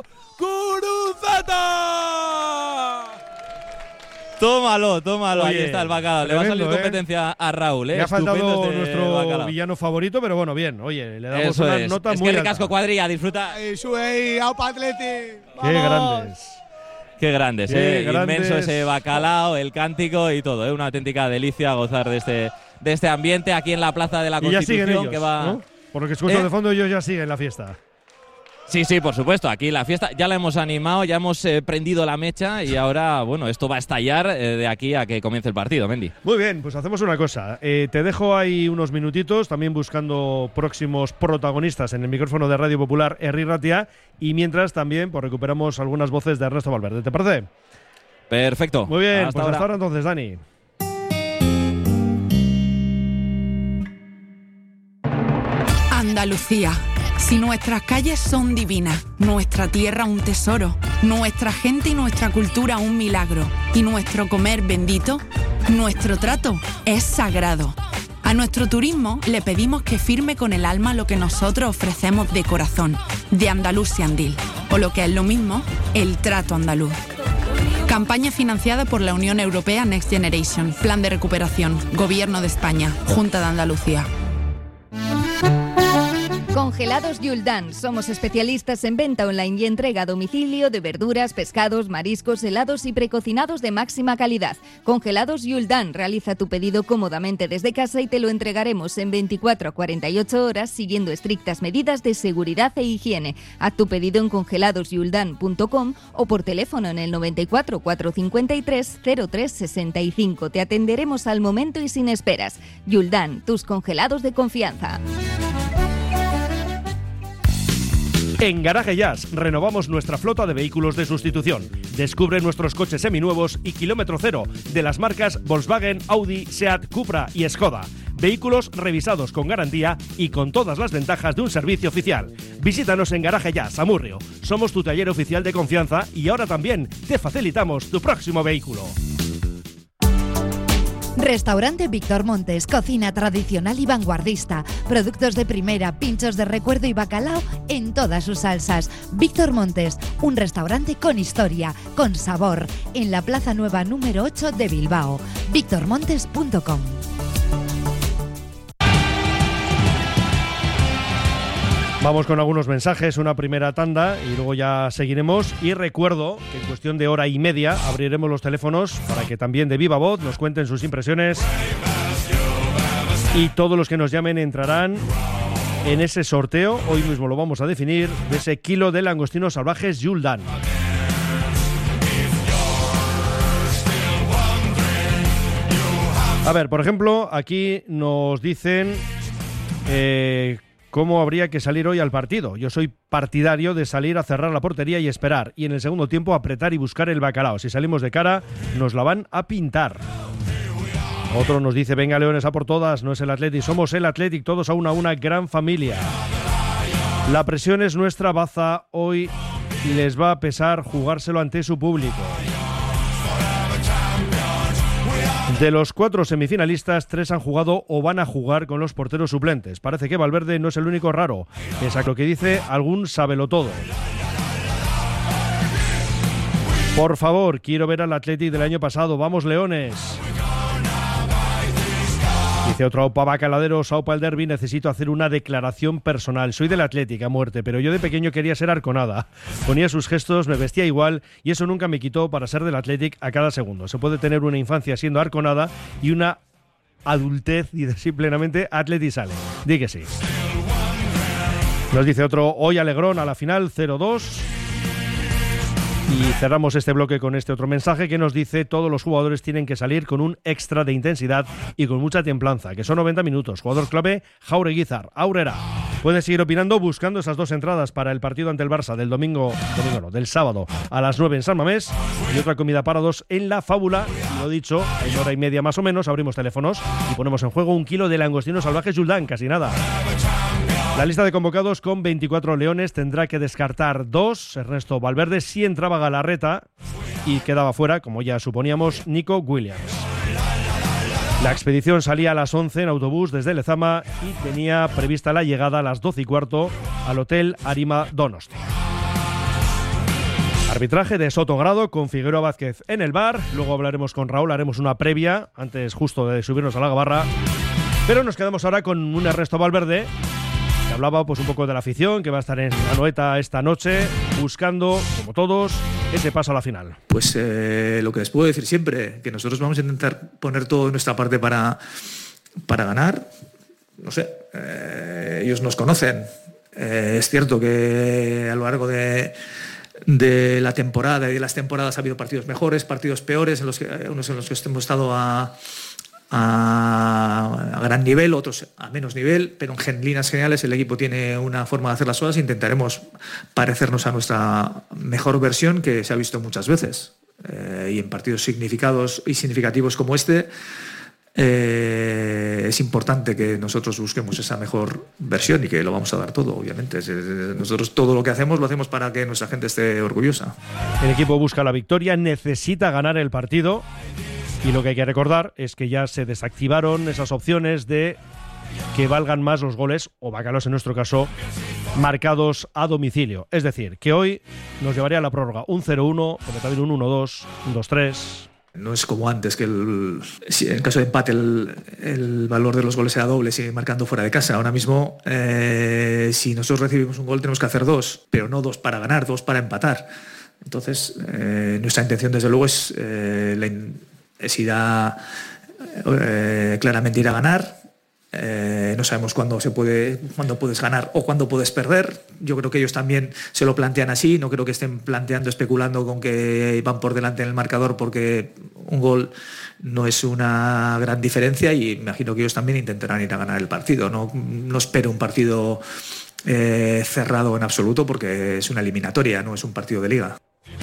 Guruceta. Tómalo, tómalo, ahí Oye, está el bacalao. Le va a salir tremendo, ¿eh? competencia a Raúl, ¿eh? Le ha faltado Estupendo este nuestro bacalao. villano favorito, pero bueno, bien. Oye, le damos Eso una es. nota es muy que alta. ricasco, cuadrilla, disfruta. Y sube ahí, ¡aupa, Atleti! Qué ¡Vamos! grandes. Qué grandes, Qué eh. grandes. Inmenso ese bacalao, el cántico y todo, ¿eh? Una auténtica delicia gozar de este, de este ambiente aquí en la Plaza de la Y ya Constitución. siguen ellos, que va... ¿no? Por lo que escucho ¿Eh? de fondo, ellos ya siguen la fiesta. Sí, sí, por supuesto. Aquí la fiesta ya la hemos animado, ya hemos eh, prendido la mecha y ahora, bueno, esto va a estallar eh, de aquí a que comience el partido, Mendy. Muy bien, pues hacemos una cosa. Eh, te dejo ahí unos minutitos, también buscando próximos protagonistas en el micrófono de Radio Popular Herri Ratia, y mientras también pues, recuperamos algunas voces de Ernesto Valverde. ¿Te parece? Perfecto. Muy bien, Hasta pues ahora. hasta ahora entonces, Dani. Andalucía. Si nuestras calles son divinas, nuestra tierra un tesoro, nuestra gente y nuestra cultura un milagro, y nuestro comer bendito, nuestro trato es sagrado. A nuestro turismo le pedimos que firme con el alma lo que nosotros ofrecemos de corazón, de Andalusian Deal, o lo que es lo mismo, el trato andaluz. Campaña financiada por la Unión Europea Next Generation, Plan de Recuperación, Gobierno de España, Junta de Andalucía. Congelados Yuldan. Somos especialistas en venta online y entrega a domicilio de verduras, pescados, mariscos, helados y precocinados de máxima calidad. Congelados Yuldan. Realiza tu pedido cómodamente desde casa y te lo entregaremos en veinticuatro a cuarenta y ocho horas siguiendo estrictas medidas de seguridad e higiene. Haz tu pedido en congelados yuldan punto com o por teléfono en el noventa y cuatro, cuatrocientos cincuenta y tres, cero tres sesenta y cinco. Te atenderemos al momento y sin esperas. Yuldan, tus congelados de confianza. En Garaje Jazz renovamos nuestra flota de vehículos de sustitución. Descubre nuestros coches seminuevos y kilómetro cero de las marcas Volkswagen, Audi, Seat, Cupra y Skoda. Vehículos revisados con garantía y con todas las ventajas de un servicio oficial. Visítanos en Garaje Jazz, Amurrio. Somos tu taller oficial de confianza y ahora también te facilitamos tu próximo vehículo. Restaurante Víctor Montes, cocina tradicional y vanguardista, productos de primera, pinchos de recuerdo y bacalao en todas sus salsas. Víctor Montes, un restaurante con historia, con sabor, en la Plaza Nueva número ocho de Bilbao. víctor montes punto com. Vamos con algunos mensajes, una primera tanda y luego ya seguiremos. Y recuerdo que en cuestión de hora y media abriremos los teléfonos para que también de viva voz nos cuenten sus impresiones. Y todos los que nos llamen entrarán en ese sorteo, hoy mismo lo vamos a definir, de ese kilo de langostinos salvajes Yuldan. A ver, por ejemplo, aquí nos dicen... Eh, ¿Cómo habría que salir hoy al partido? Yo soy partidario de salir a cerrar la portería y esperar. Y en el segundo tiempo apretar y buscar el bacalao. Si salimos de cara, nos la van a pintar. Otro nos dice, venga Leones a por todas, no es el Athletic, somos el Athletic, todos a una, una gran familia. La presión es nuestra, Baza. Hoy les va a pesar jugárselo ante su público. De los cuatro semifinalistas, tres han jugado o van a jugar con los porteros suplentes. Parece que Valverde no es el único raro, pese a lo que dice algún sabelotodo. Por favor, quiero ver al Athletic del año pasado. ¡Vamos, Leones! Dice otro Aupa Bacaladeros, Aupa el derbi, necesito hacer una declaración personal. Soy del Athletic a muerte, pero yo de pequeño quería ser Arconada. Ponía sus gestos, me vestía igual y eso nunca me quitó para ser del Athletic a cada segundo. Se puede tener una infancia siendo Arconada y una adultez y simplemente Athletic sale. Di que sí. Nos dice otro, hoy Alegrón a la final cero dos. Y cerramos este bloque con este otro mensaje que nos dice: todos los jugadores tienen que salir con un extra de intensidad y con mucha templanza, que son noventa minutos. Jugador clave, Jaureguizar, Aurrera. Pueden seguir opinando buscando esas dos entradas para el partido ante el Barça del domingo, domingo no, del sábado a las nueve en San Mamés, y otra comida para dos en La Fábula. Y lo dicho, en hora y media más o menos abrimos teléfonos y ponemos en juego un kilo de langostino salvaje Juldán, casi nada. La lista de convocados con veinticuatro leones tendrá que descartar dos. Ernesto Valverde sí entraba Galarreta y quedaba fuera, como ya suponíamos, Nico Williams. La expedición salía a las once en autobús desde Lezama y tenía prevista la llegada a las doce y cuarto al Hotel Arima Donosti. Arbitraje de Soto Grado con Figueroa Vázquez en el bar. Luego hablaremos con Raúl, haremos una previa antes justo de subirnos a la gabarra. Pero nos quedamos ahora con un Ernesto Valverde que hablaba pues un poco de la afición, que va a estar en Anoeta esta noche, buscando, como todos, ese paso a la final. Pues eh, lo que les puedo decir siempre, que nosotros vamos a intentar poner todo de nuestra parte para, para ganar. No sé, eh, ellos nos conocen. Eh, es cierto que a lo largo de, de la temporada y de las temporadas ha habido partidos mejores, partidos peores, en los que, unos en los que hemos estado a... A, a gran nivel, otros a menos nivel, pero en líneas generales el equipo tiene una forma de hacer las cosas. Intentaremos parecernos a nuestra mejor versión, que se ha visto muchas veces, eh, y en partidos significados y significativos como este eh, es importante que nosotros busquemos esa mejor versión y que lo vamos a dar todo, obviamente. Nosotros todo lo que hacemos lo hacemos para que nuestra gente esté orgullosa. El equipo busca la victoria, necesita ganar el partido. Y lo que hay que recordar es que ya se desactivaron esas opciones de que valgan más los goles, o bácalos en nuestro caso, marcados a domicilio. Es decir, que hoy nos llevaría a la prórroga un cero uno, pero también un uno dos, un dos tres. No es como antes, que el, si en caso de empate el, el valor de los goles sea doble, si marcando fuera de casa. Ahora mismo, eh, si nosotros recibimos un gol, tenemos que hacer dos, pero no dos para ganar, dos para empatar. Entonces, eh, nuestra intención, desde luego, es... Eh, la es ir a, eh, claramente ir a ganar. Eh, no sabemos cuándo se puede, cuándo puedes ganar o cuándo puedes perder. Yo creo que ellos también se lo plantean así. No creo que estén planteando, especulando con que van por delante en el marcador, porque un gol no es una gran diferencia, y imagino que ellos también intentarán ir a ganar el partido. No, no espero un partido eh, cerrado en absoluto, porque es una eliminatoria, no es un partido de liga.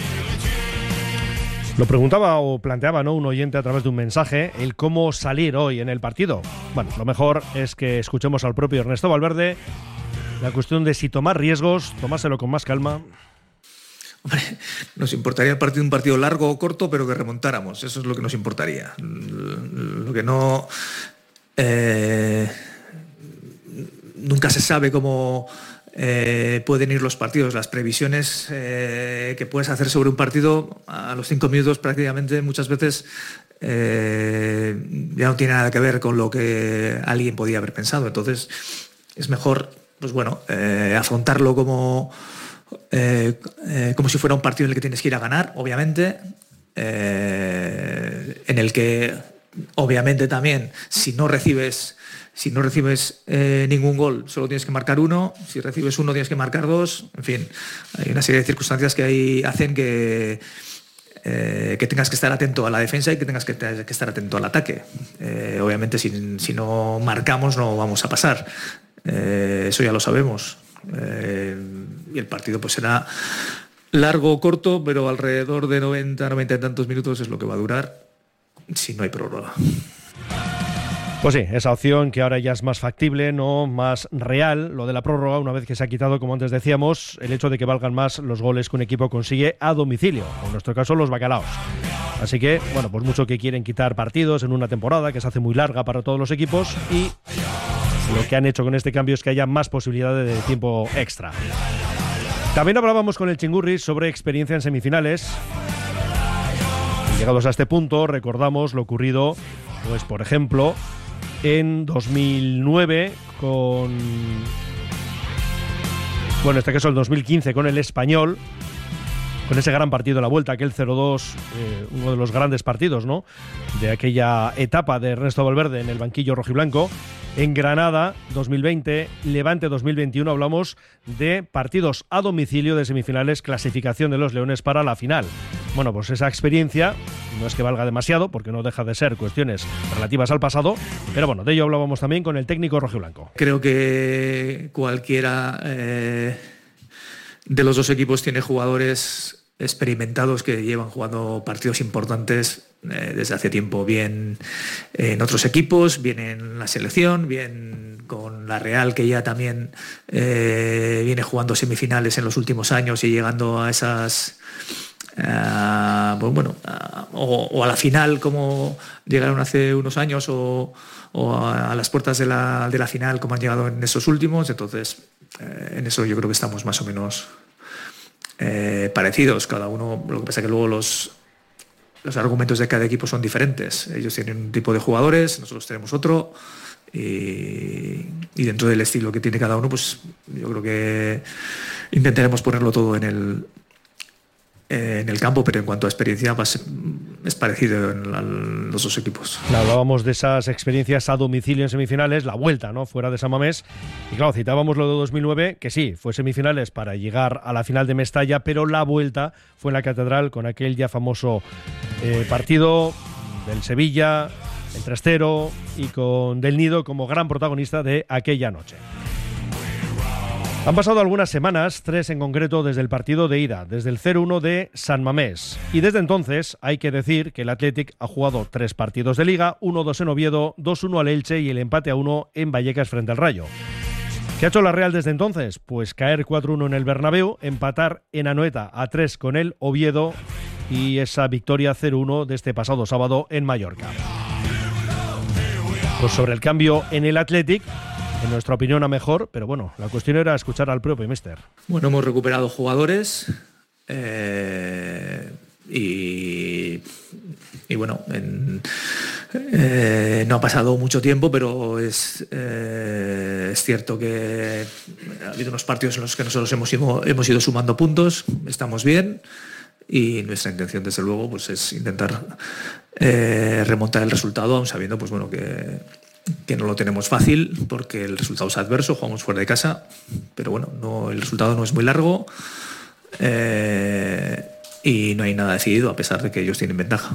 Lo preguntaba o planteaba, ¿no?, un oyente a través de un mensaje, el cómo salir hoy en el partido. Bueno, lo mejor es que escuchemos al propio Ernesto Valverde la cuestión de si tomar riesgos, tomárselo con más calma. Hombre, nos importaría el partido, un partido largo o corto, pero que remontáramos. Eso es lo que nos importaría. Lo que no... Eh, nunca se sabe cómo... Eh, pueden ir los partidos. Las previsiones eh, que puedes hacer sobre un partido a los cinco minutos prácticamente muchas veces eh, ya no tiene nada que ver con lo que alguien podía haber pensado. Entonces es mejor, pues bueno, eh, afrontarlo como eh, eh, como si fuera un partido en el que tienes que ir a ganar, obviamente, eh, en el que obviamente también, si no recibes Si no recibes eh, ningún gol, solo tienes que marcar uno. Si recibes uno, tienes que marcar dos. En fin, hay una serie de circunstancias que ahí hacen que, eh, que tengas que estar atento a la defensa y que tengas que, que estar atento al ataque. Eh, obviamente, si, si no marcamos, no vamos a pasar. Eh, eso ya lo sabemos. Eh, y el partido pues será largo o corto, pero alrededor de noventa, noventa y tantos minutos es lo que va a durar, si no hay prórroga. Pues sí, esa opción que ahora ya es más factible, no más real, lo de la prórroga, una vez que se ha quitado, como antes decíamos, el hecho de que valgan más los goles que un equipo consigue a domicilio, en nuestro caso los bacalaos. Así que, bueno, pues mucho que quieren quitar partidos en una temporada que se hace muy larga para todos los equipos, y lo que han hecho con este cambio es que haya más posibilidades de tiempo extra. También hablábamos con el Chingurri sobre experiencia en semifinales. Y llegados a este punto, recordamos lo ocurrido, pues por ejemplo, en dos mil nueve con... Bueno, en este caso el dos mil quince con el Español, con ese gran partido de la vuelta, aquel cero dos, eh, uno de los grandes partidos, ¿no?, de aquella etapa de Ernesto Valverde en el banquillo rojiblanco. En Granada, dos mil veinte, Levante dos mil veintiuno, hablamos de partidos a domicilio de semifinales, clasificación de los Leones para la final. Bueno, pues esa experiencia no es que valga demasiado, porque no deja de ser cuestiones relativas al pasado, pero bueno, de ello hablábamos también con el técnico rojiblanco. Creo que cualquiera eh, de los dos equipos tiene jugadores experimentados que llevan jugando partidos importantes eh, desde hace tiempo, bien en otros equipos, bien en la selección, bien con la Real, que ya también eh, viene jugando semifinales en los últimos años y llegando a esas uh, pues bueno uh, o, o a la final, como llegaron hace unos años, o, o a, a las puertas de la, de la final, como han llegado en esos últimos. Entonces eh, en eso yo creo que estamos más o menos Eh, parecidos, cada uno. Lo que pasa es que luego los, los argumentos de cada equipo son diferentes. Ellos tienen un tipo de jugadores, nosotros tenemos otro, y, y dentro del estilo que tiene cada uno, pues yo creo que intentaremos ponerlo todo en el en el campo, pero en cuanto a experiencia pues, es parecido en, la, en los dos equipos. Hablábamos de esas experiencias a domicilio en semifinales, la vuelta, ¿no?, fuera de San Mamés, y claro, citábamos lo de dos mil nueve, que sí, fue semifinales para llegar a la final de Mestalla, pero la vuelta fue en la Catedral con aquel ya famoso eh, partido del Sevilla, el tres cero, y con Del Nido como gran protagonista de aquella noche. Han pasado algunas semanas, tres en concreto, desde el partido de ida, desde el cero uno de San Mamés. Y desde entonces hay que decir que el Athletic ha jugado tres partidos de Liga, uno dos en Oviedo, dos uno al Elche y el empate a uno en Vallecas frente al Rayo. ¿Qué ha hecho la Real desde entonces? Pues caer cuatro uno en el Bernabéu, empatar en Anoeta a tres con el Oviedo y esa victoria cero uno de este pasado sábado en Mallorca. Pues sobre el cambio en el Athletic, en nuestra opinión a mejor, pero bueno, la cuestión era escuchar al propio míster. Bueno, hemos recuperado jugadores eh, y, y bueno, en, eh, no ha pasado mucho tiempo, pero es, eh, es cierto que ha habido unos partidos en los que nosotros hemos ido, hemos ido sumando puntos, estamos bien, y nuestra intención desde luego pues es intentar eh, remontar el resultado, aun sabiendo pues bueno que que no lo tenemos fácil porque el resultado es adverso, jugamos fuera de casa, pero bueno, no, el resultado no es muy largo eh, y no hay nada decidido, a pesar de que ellos tienen ventaja.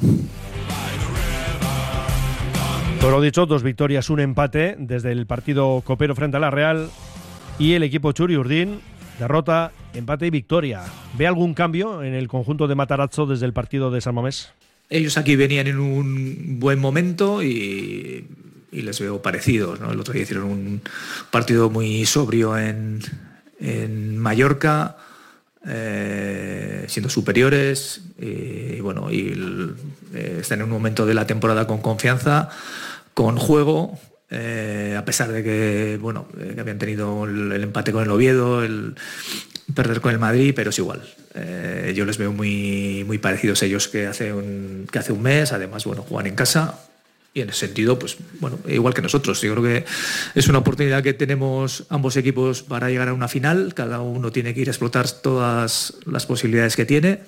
Por lo dicho, dos victorias, un empate desde el partido copero frente a la Real, y el equipo Txuri Urdin, derrota, empate y victoria. ¿Ve algún cambio en el conjunto de Matarazzo desde el partido de San Mamés? Ellos aquí venían en un buen momento y y les veo parecidos, ¿no? El otro día hicieron un partido muy sobrio en, en Mallorca, eh, siendo superiores, y, y bueno, y eh, están en un momento de la temporada con confianza, con juego, eh, a pesar de que bueno, eh, que habían tenido el, el empate con el Oviedo, el perder con el Madrid, pero es igual. Eh, yo les veo muy, muy parecidos a ellos que hace un, que hace un mes. Además, bueno, juegan en casa. Y en ese sentido, pues bueno, igual que nosotros. Yo creo que es una oportunidad que tenemos ambos equipos para llegar a una final. Cada uno tiene que ir a explotar todas las posibilidades que tiene.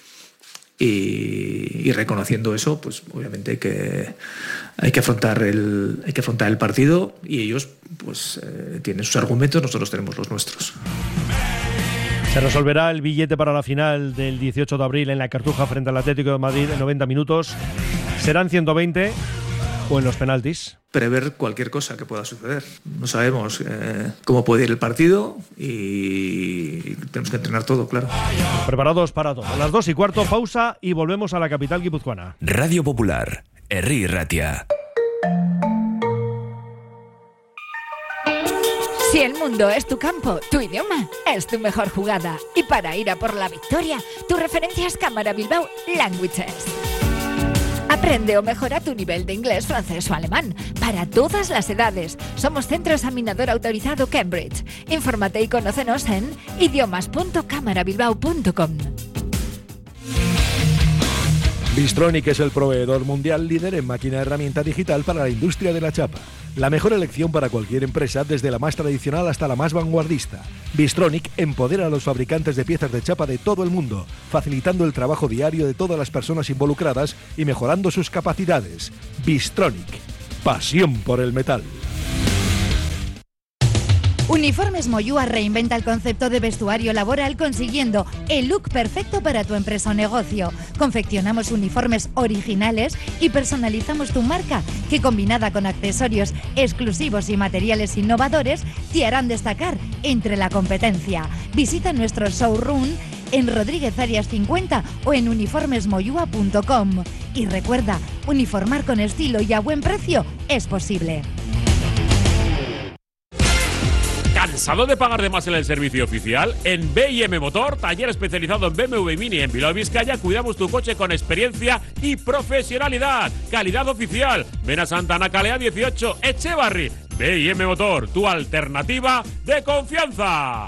Y, y reconociendo eso, pues obviamente hay que, hay que afrontar el, hay que afrontar el partido. Y ellos, pues eh, tienen sus argumentos, nosotros tenemos los nuestros. Se resolverá el billete para la final del dieciocho de abril en la Cartuja frente al Atlético de Madrid en noventa minutos. Serán ciento veinte. ¿O en los penaltis? Prever cualquier cosa que pueda suceder. No sabemos eh, cómo puede ir el partido y tenemos que entrenar todo, claro. Preparados para todo. A las dos y cuarto, pausa y volvemos a la capital guipuzcoana. Radio Popular, Herri Ratia. Si el mundo es tu campo, tu idioma es tu mejor jugada. Y para ir a por la victoria, tu referencia es Cámara Bilbao Languages. Aprende o mejora tu nivel de inglés, francés o alemán para todas las edades. Somos centro examinador autorizado Cambridge. Infórmate y conócenos en idiomas punto cámara bilbao punto com. Bystronic es el proveedor mundial líder en máquina herramienta digital para la industria de la chapa. La mejor elección para cualquier empresa, desde la más tradicional hasta la más vanguardista. Bystronic empodera a los fabricantes de piezas de chapa de todo el mundo, facilitando el trabajo diario de todas las personas involucradas y mejorando sus capacidades. Bystronic, pasión por el metal. Uniformes Moyúa reinventa el concepto de vestuario laboral consiguiendo el look perfecto para tu empresa o negocio. Confeccionamos uniformes originales y personalizamos tu marca, que combinada con accesorios exclusivos y materiales innovadores te harán destacar entre la competencia. Visita nuestro showroom en Rodríguez Arias cincuenta o en uniformes moyúa punto com. Y recuerda, uniformar con estilo y a buen precio es posible. ¿Cansado de pagar de más en el servicio oficial? En B I M Motor, taller especializado en B M W Mini en Bilbao, Vizcaya, cuidamos tu coche con experiencia y profesionalidad. Calidad oficial. Ven a Santana Calea dieciocho, Echevarri. B I M Motor, tu alternativa de confianza.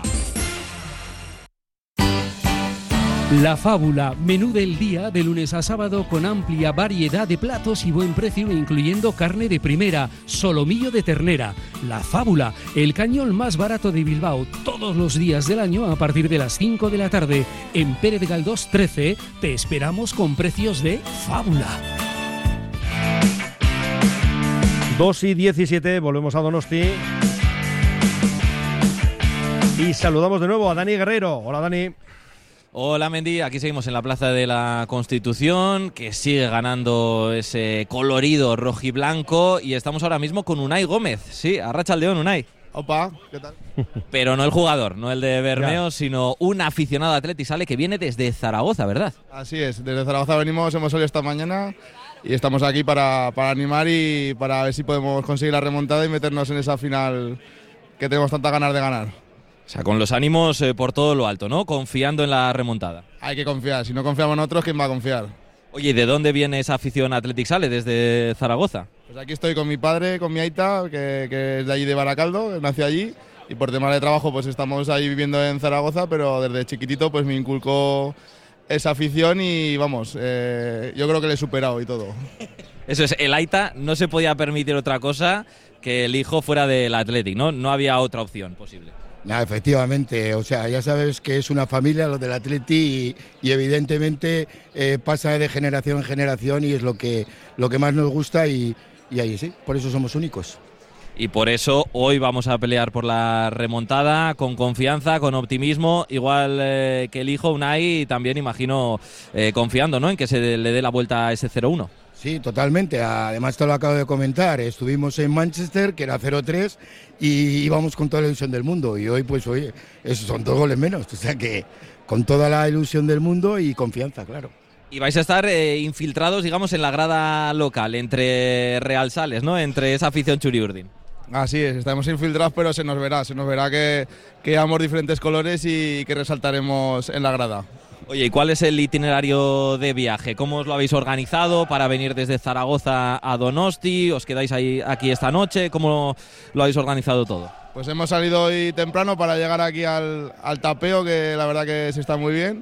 La Fábula, menú del día de lunes a sábado con amplia variedad de platos y buen precio, incluyendo carne de primera, solomillo de ternera. La Fábula, el cañón más barato de Bilbao, todos los días del año a partir de las cinco de la tarde. En Pérez Galdós trece te esperamos con precios de Fábula. dos y diecisiete, volvemos a Donosti. Y saludamos de nuevo a Dani Guerrero. Hola, Dani. Hola Mendy, aquí seguimos en la Plaza de la Constitución, que sigue ganando ese colorido rojiblanco, y estamos ahora mismo con Unai Gómez. Sí, arratsaldeon, Unai. Opa, ¿qué tal? Pero no el jugador, no el de Bermeo, sino un aficionado Atleti Sale que viene desde Zaragoza, ¿verdad? Así es, desde Zaragoza venimos, hemos salido esta mañana y estamos aquí para, para animar y para ver si podemos conseguir la remontada y meternos en esa final que tenemos tantas ganas de ganar. O sea, con los ánimos eh, por todo lo alto, ¿no? Confiando en la remontada. Hay que confiar, si no confiamos en otros, ¿quién va a confiar? Oye, ¿y de dónde viene esa afición Athletic Sale? ¿Desde Zaragoza? Pues aquí estoy con mi padre, con mi aita, que, que es de allí de Baracaldo, nació allí, y por temas de trabajo pues estamos ahí viviendo en Zaragoza, pero desde chiquitito pues me inculcó esa afición y vamos, eh, yo creo que le he superado y todo. Eso es, el aita no se podía permitir otra cosa que el hijo fuera del Athletic, ¿no? No había otra opción posible. No, efectivamente, o sea, ya sabes que es una familia lo del Atleti y, y evidentemente eh, pasa de generación en generación y es lo que, lo que más nos gusta y, y ahí sí, por eso somos únicos. Y por eso hoy vamos a pelear por la remontada con confianza, con optimismo, igual eh, que el hijo Unai, también imagino eh, confiando, ¿no?, en que se le dé la vuelta a ese cero uno. Sí, totalmente. Además te lo acabo de comentar, estuvimos en Manchester, que era cero tres, y íbamos con toda la ilusión del mundo. Y hoy, pues, oye, esos son dos goles menos. O sea que con toda la ilusión del mundo y confianza, claro. Y vais a estar eh, infiltrados, digamos, en la grada local, entre Real Sales, ¿no?, entre esa afición Churiurdin. Así es, estamos infiltrados, pero se nos verá, se nos verá que, que llevamos diferentes colores y que resaltaremos en la grada. Oye, ¿y cuál es el itinerario de viaje? ¿Cómo os lo habéis organizado para venir desde Zaragoza a Donosti? ¿Os quedáis ahí aquí esta noche? ¿Cómo lo habéis organizado todo? Pues hemos salido hoy temprano para llegar aquí al, al tapeo, que la verdad que se está muy bien.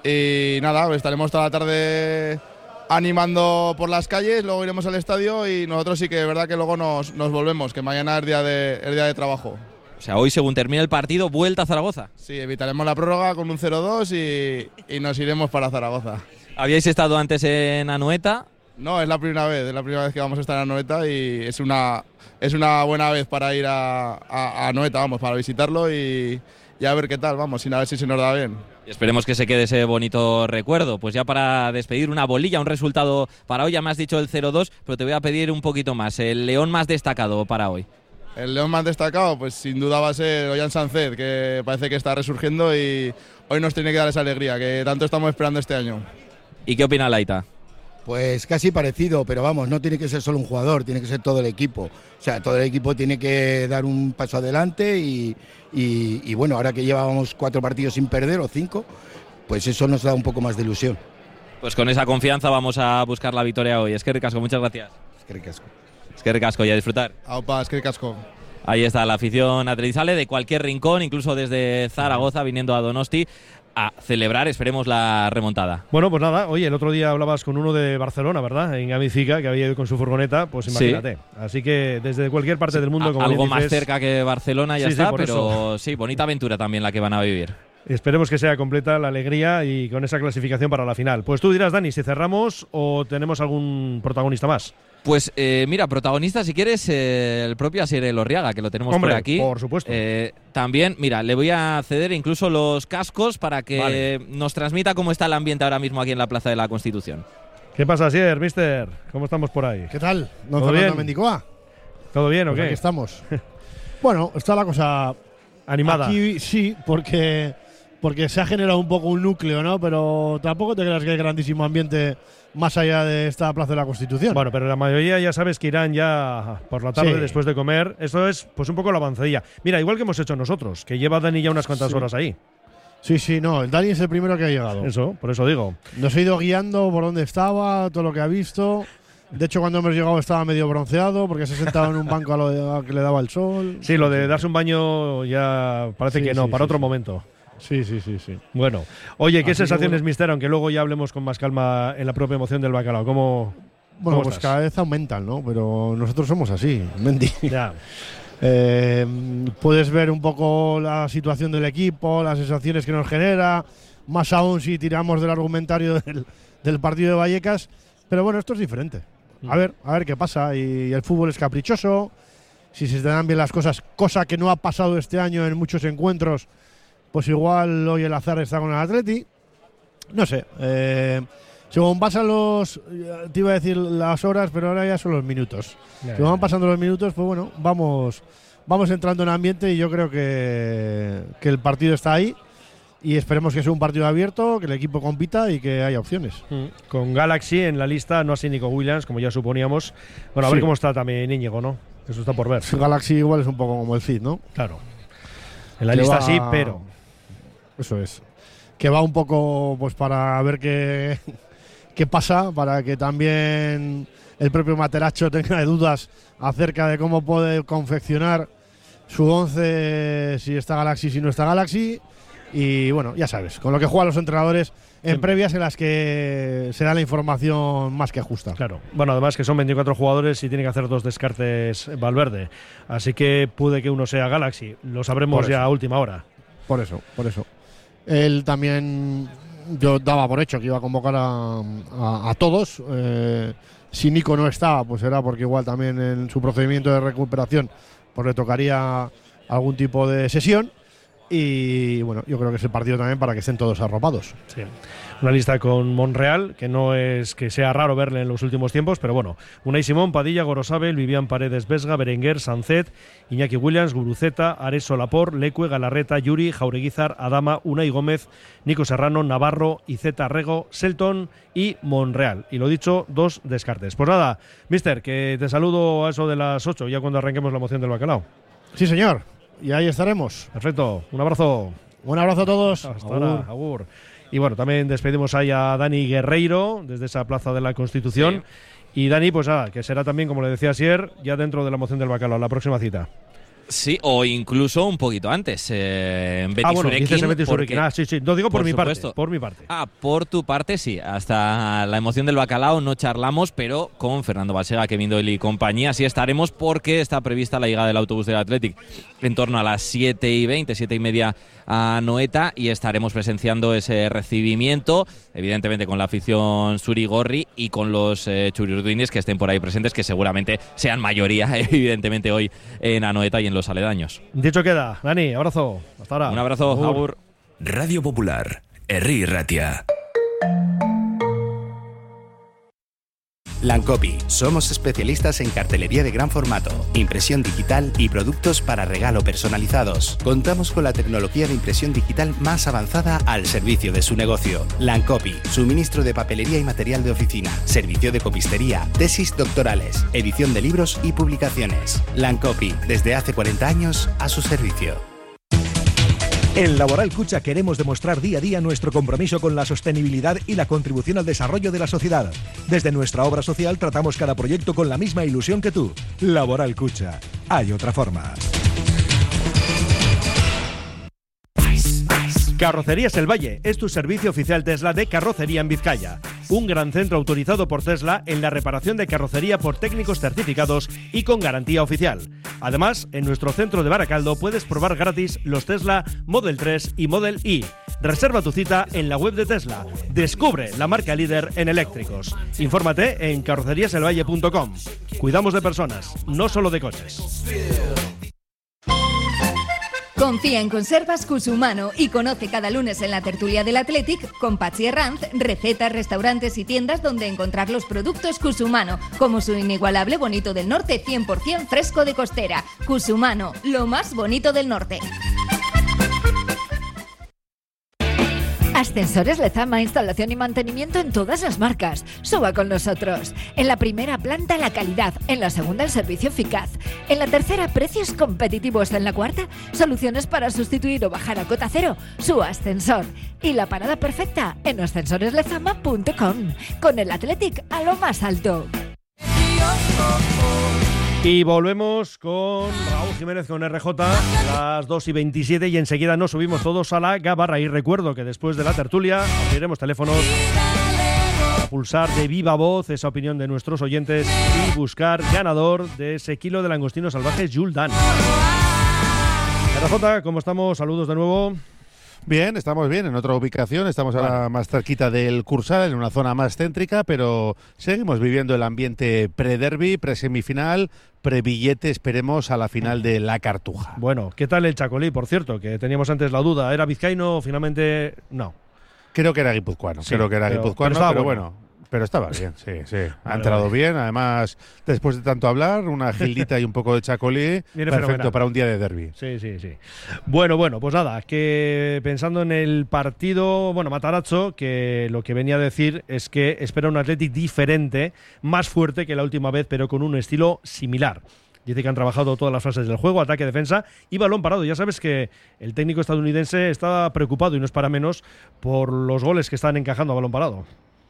Y nada, pues estaremos toda la tarde animando por las calles, luego iremos al estadio y nosotros sí que es verdad que luego nos, nos volvemos, que mañana es día de, es día de trabajo. O sea, hoy según termine el partido, vuelta a Zaragoza. Sí, evitaremos la prórroga con un cero dos y, y nos iremos para Zaragoza. ¿Habíais estado antes en Anoeta? No, es la primera vez, es la primera vez que vamos a estar en Anoeta y es una, es una buena vez para ir a, a, a Anoeta, vamos, para visitarlo y, y a ver qué tal, vamos, sin a ver si se nos da bien. Y esperemos que se quede ese bonito recuerdo. Pues ya para despedir, una bolilla, un resultado para hoy. Ya me has dicho el cero dos, pero te voy a pedir un poquito más. El león más destacado para hoy. El león más destacado, pues sin duda va a ser Ollán Sánchez, que parece que está resurgiendo y hoy nos tiene que dar esa alegría que tanto estamos esperando este año. ¿Y qué opina Laita? Pues casi parecido, pero vamos, no tiene que ser solo un jugador, tiene que ser todo el equipo. O sea, todo el equipo tiene que dar un paso adelante y, y, y bueno, ahora que llevábamos cuatro partidos sin perder o cinco, pues eso nos da un poco más de ilusión. Pues con esa confianza vamos a buscar la victoria hoy. Es que ricasco, muchas gracias. Es que ricasco. Es que ricasco y a disfrutar. Aupa, es que ricasco. Ahí está la afición atletizale de cualquier rincón, incluso desde Zaragoza, viniendo a Donosti a celebrar, esperemos, la remontada. Bueno, pues nada, oye, el otro día hablabas con uno de Barcelona, ¿verdad? En Gamicica, que había ido con su furgoneta, pues imagínate. Sí. Así que desde cualquier parte sí, del mundo, como algo dices, más cerca que Barcelona ya sí, está, sí, pero eso. Sí, bonita aventura también la que van a vivir. Esperemos que sea completa la alegría y con esa clasificación para la final. Pues tú dirás, Dani, si cerramos o tenemos algún protagonista más. Pues eh, mira, protagonista, si quieres, eh, el propio Asier Elorriaga, que lo tenemos Hombre, por aquí. Por supuesto. Eh, también, mira, le voy a ceder incluso los cascos para que vale. nos transmita cómo está el ambiente ahora mismo aquí en la Plaza de la Constitución. ¿Qué pasa, Asier, mister? ¿Cómo estamos por ahí? ¿Qué tal? ¿Don Fernando Mendicoa? ¿Todo bien o pues qué? Aquí estamos. Bueno, está la cosa animada. Aquí sí, porque, porque se ha generado un poco un núcleo, ¿no? Pero tampoco te creas que hay grandísimo ambiente más allá de esta Plaza de la Constitución. Bueno, pero la mayoría ya sabes que irán ya por la tarde sí. después de comer. Esto es pues un poco la avanzadilla. Mira, igual que hemos hecho nosotros, que lleva Dani ya unas cuantas sí. horas ahí. Sí, sí, no, el Dani es el primero que ha llegado. Eso, por eso digo. Nos he ido guiando por dónde estaba, todo lo que ha visto. De hecho, cuando hemos llegado estaba medio bronceado porque se sentaba en un banco a lo de, a que le daba el sol. Sí, lo de darse un baño ya parece sí, que no, sí, para sí, otro sí. momento. Sí, sí, sí, sí. Bueno, oye, ¿qué Así sensaciones, bueno. mister? Aunque luego ya hablemos con más calma en la propia emoción del bacalao. ¿Cómo, Bueno, cómo pues estás? cada vez aumentan, ¿no? Pero nosotros somos así, Mendy. Ya. eh, puedes ver un poco la situación del equipo, las sensaciones que nos genera, más aún si tiramos del argumentario del, del partido de Vallecas. Pero bueno, esto es diferente. A ver, a ver qué pasa. Y el fútbol es caprichoso. Si se te dan bien las cosas, cosa que no ha pasado este año en muchos encuentros, pues igual hoy el azar está con el Atleti. No sé. Eh, según pasan los, te iba a decir las horas, pero ahora ya son los minutos. Ya, según ya. van pasando los minutos, pues bueno, vamos, vamos entrando en ambiente y yo creo que, que el partido está ahí. Y esperemos que sea un partido abierto, que el equipo compita y que haya opciones. Mm. Con Galaxy en la lista, no así Nico Williams, como ya suponíamos. Bueno, a Sí. ver cómo está también Íñigo, ¿no? Eso está por ver. Galaxy igual es un poco como el Cid, ¿no? Claro. En la Que lista va- sí, pero… Eso es. Que va un poco pues para ver qué, qué pasa, para que también el propio Materacho tenga dudas acerca de cómo puede confeccionar su once, si está Galaxy, si no está Galaxy. Y bueno, ya sabes, con lo que juegan los entrenadores en Sí. previas en las que se da la información más que justa. Claro. Bueno, además que son veinticuatro jugadores y tiene que hacer dos descartes Valverde. Así que puede que uno sea Galaxy. Lo sabremos Por ya eso. a última hora. Por eso, por eso. Él también, yo daba por hecho que iba a convocar a, a- a todos. Eh, si Nico no estaba, pues era porque igual también en su procedimiento de recuperación pues le tocaría algún tipo de sesión. Y bueno, yo creo que es el partido también para que estén todos arropados. Sí. Una lista con Monreal, que no es que sea raro verle en los últimos tiempos, pero bueno. Unai Simón, Padilla, Gorosabel, Vivian Paredes, Vesga, Berenguer, Sancet, Iñaki Williams, Guruceta, Areso Lapor, Lecue, Galarreta, Yuri, Jaureguizar, Adama, Unai Gómez, Nico Serrano, Navarro, Iceta Rego, Selton y Monreal. Y lo dicho, dos descartes. Pues nada, mister, que te saludo a eso de las ocho, ya cuando arranquemos la moción del bacalao. Sí, señor. Y ahí estaremos. Perfecto. Un abrazo. Un abrazo a todos. Hasta Agur. ahora. Agur. Y bueno, también despedimos ahí a Dani Guerreiro desde esa Plaza de la Constitución. Sí. Y Dani, pues nada, que será también, como le decía ayer, ya dentro de la moción del bacalao, la próxima cita. Sí, o incluso un poquito antes. Eh, en Betis ah, bueno, Urequín, dices en Betis porque- Urequín. Ah, sí, sí. Lo digo por, por mi supuesto. parte. Por mi parte. Ah, por tu parte sí. Hasta la emoción del bacalao no charlamos, pero con Fernando Balsega, Kevin Doyle y compañía sí estaremos porque está prevista la llegada del autobús del Athletic en torno a las siete y veinte, siete y media a Noeta y estaremos presenciando ese recibimiento, evidentemente con la afición surigorri y con los eh, churiurduinis que estén por ahí presentes, que seguramente sean mayoría, evidentemente, hoy en Anoeta y en los aledaños. Dicho queda. Dani, abrazo. Hasta ahora. Un abrazo, Agur. Agur. Radio Popular, Herri Ratia. Lancopy. Somos especialistas en cartelería de gran formato, impresión digital y productos para regalo personalizados. Contamos con la tecnología de impresión digital más avanzada al servicio de su negocio. Lancopy. Suministro de papelería y material de oficina. Servicio de copistería. Tesis doctorales. Edición de libros y publicaciones. Lancopy. Desde hace cuarenta años a su servicio. En Laboral Cucha queremos demostrar día a día nuestro compromiso con la sostenibilidad y la contribución al desarrollo de la sociedad. Desde nuestra obra social tratamos cada proyecto con la misma ilusión que tú. Laboral Cucha. Hay otra forma. Carrocerías El Valle es tu servicio oficial Tesla de carrocería en Vizcaya. Un gran centro autorizado por Tesla en la reparación de carrocería por técnicos certificados y con garantía oficial. Además, en nuestro centro de Baracaldo puedes probar gratis los Tesla Model tres y Model Y. Reserva tu cita en la web de Tesla. Descubre la marca líder en eléctricos. Infórmate en carrocerías el valle punto com. Cuidamos de personas, no solo de coches. Confía en Conservas Cusumano y conoce cada lunes en la tertulia del Athletic con Patxi Herranz recetas, restaurantes y tiendas donde encontrar los productos Cusumano, como su inigualable bonito del norte cien por ciento fresco de costera. Cusumano, lo más bonito del norte. Ascensores Lezama, instalación y mantenimiento en todas las marcas. Suba con nosotros. En la primera planta la calidad, en la segunda el servicio eficaz, en la tercera precios competitivos, en la cuarta soluciones para sustituir o bajar a cota cero su ascensor. Y la parada perfecta en ascensores lezama punto com. Con el Athletic a lo más alto. Y volvemos con Raúl Jiménez con R J, las dos y veintisiete, y enseguida nos subimos todos a la Gabarra. Y recuerdo que después de la tertulia abriremos teléfonos para pulsar de viva voz esa opinión de nuestros oyentes y buscar ganador de ese kilo de langostinos salvajes Jules Dan. R J, ¿cómo estamos? Saludos de nuevo. Bien, estamos bien, en otra ubicación, estamos ahora bueno. más cerquita del Cursal, en una zona más céntrica, pero seguimos viviendo el ambiente pre-derby, pre-semifinal, pre-billete, esperemos, a la final de la Cartuja. Bueno, ¿qué tal el Chacolí, por cierto? Que teníamos antes la duda, ¿era vizcaíno? Finalmente, no. Creo que era guipuzcoano, sí, creo que era pero, guipuzcoano, pero, pero bueno. bueno. Pero estaba bien, sí, sí. Ha vale, entrado vale. bien. Además, después de tanto hablar, una gildita y un poco de chacolí, perfecto fenomenal. Para un día de derbi. Sí, sí, sí. Bueno, bueno, pues nada, que pensando en el partido, bueno, Matarazzo, que lo que venía a decir es que espera un Athletic diferente, más fuerte que la última vez, pero con un estilo similar. Dice que han trabajado todas las fases del juego, ataque, defensa y balón parado. Ya sabes que el técnico estadounidense está preocupado, y no es para menos, por los goles que están encajando a balón parado.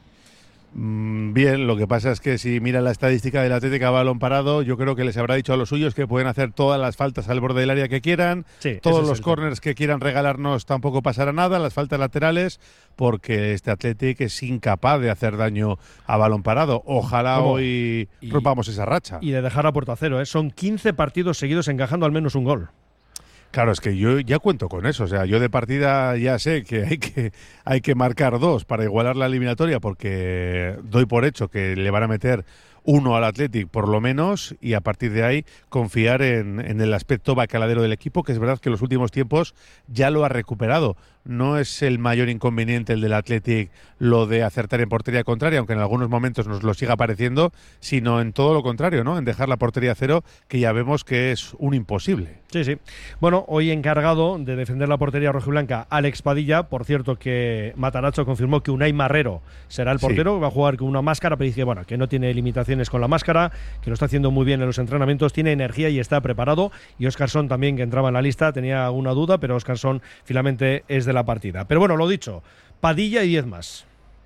Bien, lo que pasa es que si mira la estadística del Atlético a balón parado, yo creo que les habrá dicho a los suyos que pueden hacer todas las faltas al borde del área que quieran, sí, todos los córners que quieran regalarnos, tampoco pasará nada, las faltas laterales, porque este Atlético es incapaz de hacer daño a balón parado. Ojalá ¿Cómo? hoy y, rompamos esa racha. Y de dejar a puerta cero, ¿eh? Son quince partidos seguidos encajando al menos un gol. Claro, es que yo ya cuento con eso, o sea, yo de partida ya sé que hay que hay que marcar dos para igualar la eliminatoria, porque doy por hecho que le van a meter uno al Athletic por lo menos, y a partir de ahí confiar en, en el aspecto bacaladero del equipo, que es verdad que en los últimos tiempos ya lo ha recuperado. No es el mayor inconveniente el del Athletic lo de acertar en portería contraria, aunque en algunos momentos nos lo siga pareciendo, sino en todo lo contrario, ¿no? En dejar la portería cero, que ya vemos que es un imposible. Sí, sí. Bueno, hoy encargado de defender la portería rojiblanca, Alex Padilla. Por cierto, que Matarazzo confirmó que Unai Marrero será el portero, sí. Va a jugar con una máscara, pero dice bueno, que no tiene limitaciones con la máscara, que lo está haciendo muy bien en los entrenamientos, tiene energía y está preparado. Y Óscarson también, que entraba en la lista, tenía una duda, pero Óscarson finalmente es de la partida. Pero bueno, lo dicho, Padilla y diez más.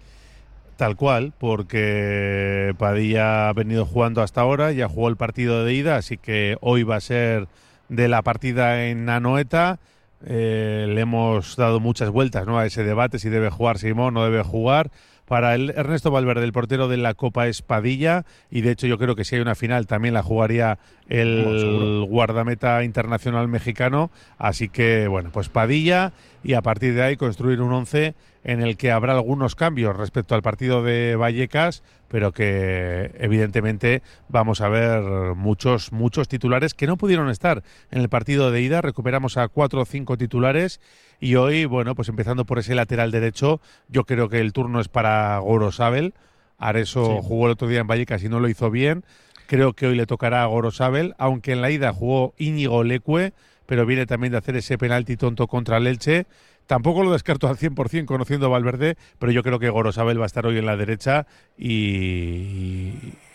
Tal cual, porque Padilla ha venido jugando hasta ahora, ya jugó el partido de ida, así que hoy va a ser de la partida en Anoeta. Eh, le hemos dado muchas vueltas, ¿no?, a ese debate, si debe jugar Simón, no debe jugar. Para el Ernesto Valverde, el portero de la Copa es Padilla, y de hecho yo creo que si hay una final también la jugaría el oh, guardameta internacional mexicano, así que bueno, pues Padilla, y a partir de ahí construir un once en el que habrá algunos cambios respecto al partido de Vallecas, pero que evidentemente vamos a ver muchos muchos titulares que no pudieron estar en el partido de ida. Recuperamos a cuatro o cinco titulares, y hoy, bueno, pues empezando por ese lateral derecho, yo creo que el turno es para Gorosabel, Areso Sí. jugó el otro día en Vallecas y no lo hizo bien. Creo que hoy le tocará a Gorosabel, aunque en la ida jugó Íñigo Leque, pero viene también de hacer ese penalti tonto contra el Elche. Tampoco lo descarto al cien por cien conociendo a Valverde, pero yo creo que Gorosabel va a estar hoy en la derecha y,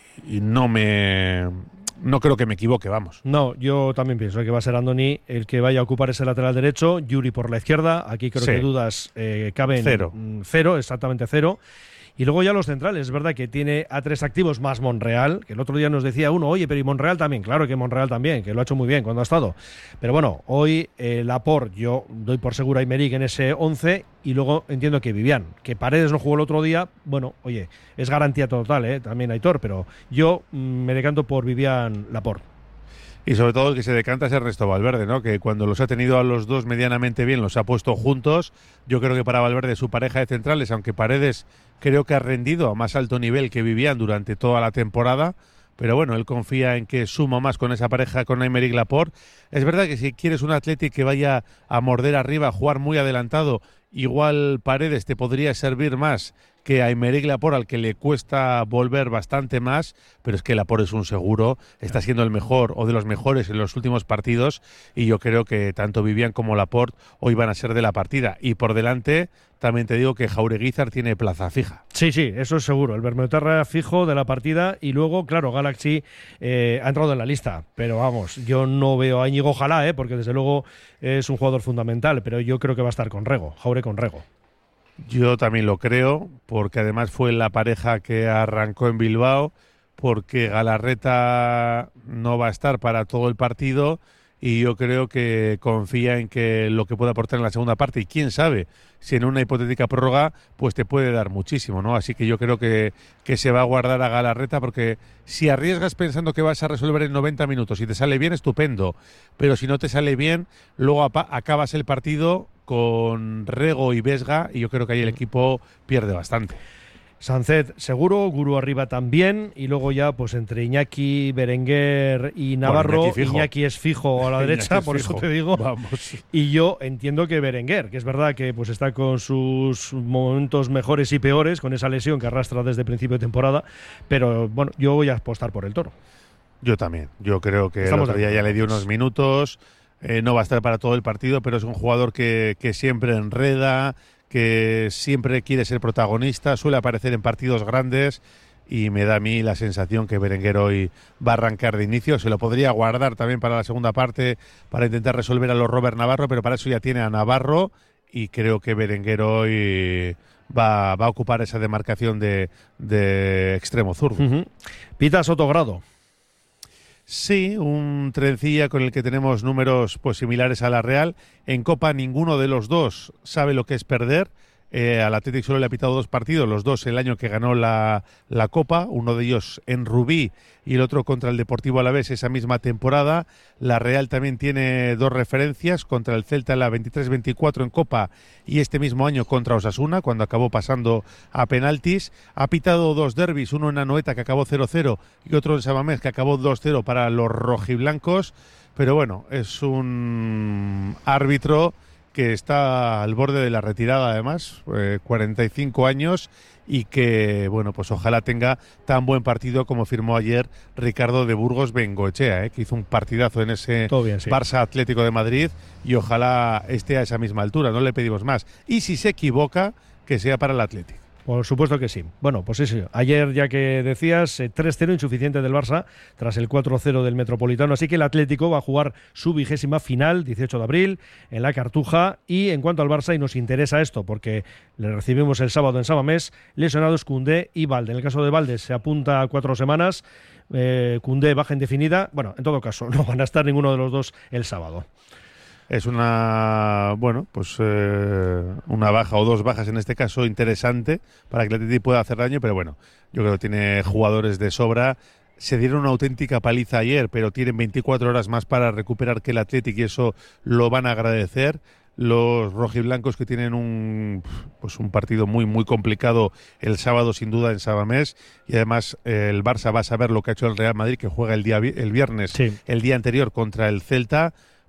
y no me... No creo que me equivoque, vamos. No, yo también pienso que va a ser Andoni el que vaya a ocupar ese lateral derecho, Yuri por la izquierda, aquí creo Sí. que dudas eh, caben Cero. mm, cero, exactamente cero. Y luego ya los centrales, es verdad que tiene a tres activos más Monreal, que el otro día nos decía uno, oye, pero y Monreal también, claro que Monreal también, que lo ha hecho muy bien cuando ha estado. Pero bueno, hoy eh, Laporte, yo doy por seguro a Aymeric en ese once, y luego entiendo que Vivian, que Paredes no jugó el otro día, bueno, oye, es garantía total, ¿eh? También Aitor, pero yo mm, me decanto por Vivian Laporte. Y sobre todo el que se decanta es Ernesto Valverde, ¿no? Que cuando los ha tenido a los dos medianamente bien, los ha puesto juntos. Yo creo que para Valverde su pareja de centrales, aunque Paredes creo que ha rendido a más alto nivel que Vivian durante toda la temporada, pero bueno, él confía en que suma más con esa pareja con Aymeric Laporte. Es verdad que si quieres un Athletic que vaya a morder arriba, a jugar muy adelantado, igual Paredes te podría servir más que a Aymeric Laporte, al que le cuesta volver bastante más, pero es que Laporte es un seguro, está siendo el mejor o de los mejores en los últimos partidos, y yo creo que tanto Vivian como Laporte hoy van a ser de la partida. Y por delante también te digo que Jaureguizar tiene plaza fija. Sí, sí, eso es seguro. El Bermeoterra fijo de la partida, y luego, claro, Galaxy eh, ha entrado en la lista. Pero vamos, yo no veo a Íñigo, ojalá, eh, porque desde luego es un jugador fundamental, pero yo creo que va a estar con Rego, Jaure con Rego. Yo también lo creo, porque además fue la pareja que arrancó en Bilbao, porque Galarreta no va a estar para todo el partido, y yo creo que confía en que lo que pueda aportar en la segunda parte, y quién sabe si en una hipotética prórroga pues te puede dar muchísimo, ¿no? Así que yo creo que, que se va a guardar a Galarreta, porque si arriesgas pensando que vas a resolver en noventa minutos y te sale bien, estupendo, pero si no te sale bien, luego acabas el partido con Rego y Vesga, y yo creo que ahí el equipo pierde bastante. Sancet seguro, Guru arriba también, y luego ya pues entre Iñaki, Berenguer y Navarro. Bueno, Iñaki, Iñaki es fijo a la derecha, por fijo. eso te digo. Vamos. Y yo entiendo que Berenguer, que es verdad que pues está con sus momentos mejores y peores, con esa lesión que arrastra desde principio de temporada, pero bueno, yo voy a apostar por el Toro. Yo también, yo creo que Estamos el otro día ya le dio unos minutos, eh, no va a estar para todo el partido, pero es un jugador que, que siempre enreda, que siempre quiere ser protagonista, suele aparecer en partidos grandes, y me da a mí la sensación que Berenguer hoy va a arrancar de inicio. Se lo podría guardar también para la segunda parte, para intentar resolver a los Robert Navarro, pero para eso ya tiene a Navarro, y creo que Berenguer hoy va, va a ocupar esa demarcación de, de extremo zurdo. Uh-huh. Pita Sotogrado. Sí, un trencilla con el que tenemos números pues similares a la Real. En Copa ninguno de los dos sabe lo que es perder. Eh, al Athletic solo le ha pitado dos partidos, los dos el año que ganó la, la Copa, uno de ellos en Rubí y el otro contra el Deportivo Alavés esa misma temporada. La Real también tiene dos referencias, contra el Celta en la veintitrés veinticuatro en Copa, y este mismo año contra Osasuna, cuando acabó pasando a penaltis. Ha pitado dos derbis, uno en Anoeta que acabó cero cero y otro en Samamés que acabó dos cero para los rojiblancos, pero bueno, es un árbitro que está al borde de la retirada, además, eh, cuarenta y cinco años, y que, bueno, pues ojalá tenga tan buen partido como firmó ayer Ricardo de Burgos Bengoechea, eh, que hizo un partidazo en ese bien, sí. Barça Atlético de Madrid, y ojalá esté a esa misma altura, no le pedimos más. Y si se equivoca, que sea para el Atlético. Por supuesto que sí. Bueno, pues sí, sí. Ayer, ya que decías, eh, tres cero insuficiente del Barça tras el cuatro cero del Metropolitano. Así que el Atlético va a jugar su vigésima final, dieciocho de abril, en la Cartuja. Y en cuanto al Barça, y nos interesa esto, porque le recibimos el sábado en Samamés, lesionados Koundé y Balde. En el caso de Balde se apunta a cuatro semanas, eh, Koundé baja indefinida. Bueno, en todo caso, no van a estar ninguno de los dos el sábado. Es una, bueno, pues eh, una baja o dos bajas en este caso interesante para que el Atleti pueda hacer daño, pero bueno, yo creo que tiene jugadores de sobra. Se dieron una auténtica paliza ayer, pero tienen veinticuatro horas más para recuperar que el Athletic, y eso lo van a agradecer. Los rojiblancos, que tienen un pues un partido muy muy complicado el sábado sin duda en Samamés, y además eh, el Barça va a saber lo que ha hecho el Real Madrid, que juega el día el viernes, sí. el día anterior contra el Celta.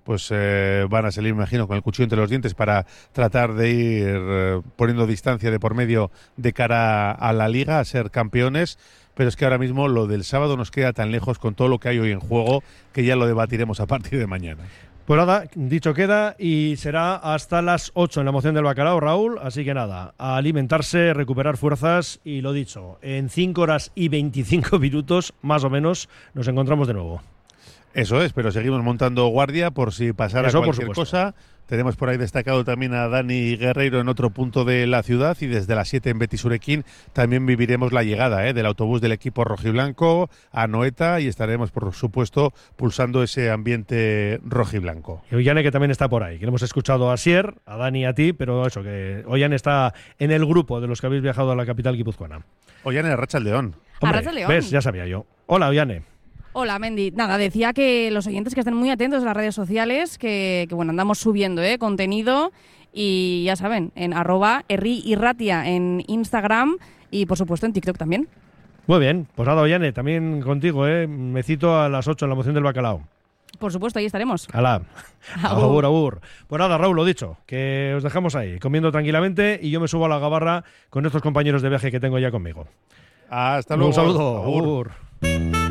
pues eh, van a salir, me imagino, con el cuchillo entre los dientes para tratar de ir eh, poniendo distancia de por medio de cara a la Liga, a ser campeones. Pero es que ahora mismo lo del sábado nos queda tan lejos con todo lo que hay hoy en juego que ya lo debatiremos a partir de mañana. Pues nada, dicho queda, y será hasta las ocho en la moción del bacalao, Raúl. Así que nada, a alimentarse, recuperar fuerzas y lo dicho, en cinco horas y veinticinco minutos, más o menos, nos encontramos de nuevo. Eso es, pero seguimos montando guardia por si pasara Eso, cualquier por cosa. Tenemos por ahí destacado también a Dani Guerreiro en otro punto de la ciudad, y desde las siete en Betis-Urequín también viviremos la llegada ¿eh? del autobús del equipo rojiblanco a Noeta, y estaremos, por supuesto, pulsando ese ambiente rojiblanco. Y Ollane, que también está por ahí, que hemos escuchado a Sier, a Dani y a ti, pero eso, que Ollane está en el grupo de los que habéis viajado a la capital guipuzcoana. Ollane, Arratsaldeon. Arratsaldeon. ¿Ves? Ya sabía yo. Hola, Ollane. Hola, Mendy. Nada, decía que los oyentes que estén muy atentos a las redes sociales, que, que bueno, andamos subiendo ¿eh? contenido, y ya saben, en arroba Herri Irratia en Instagram y por supuesto en TikTok también. Muy bien, pues nada, Ollane, también contigo, ¿eh? Me cito a las ocho en la moción del bacalao. Por supuesto, ahí estaremos. Alá. Agur, agur. Pues nada, Raúl, lo dicho, que os dejamos ahí, comiendo tranquilamente, y yo me subo a la gabarra con estos compañeros de viaje que tengo ya conmigo. Hasta luego. Un saludo. Agur. Agur.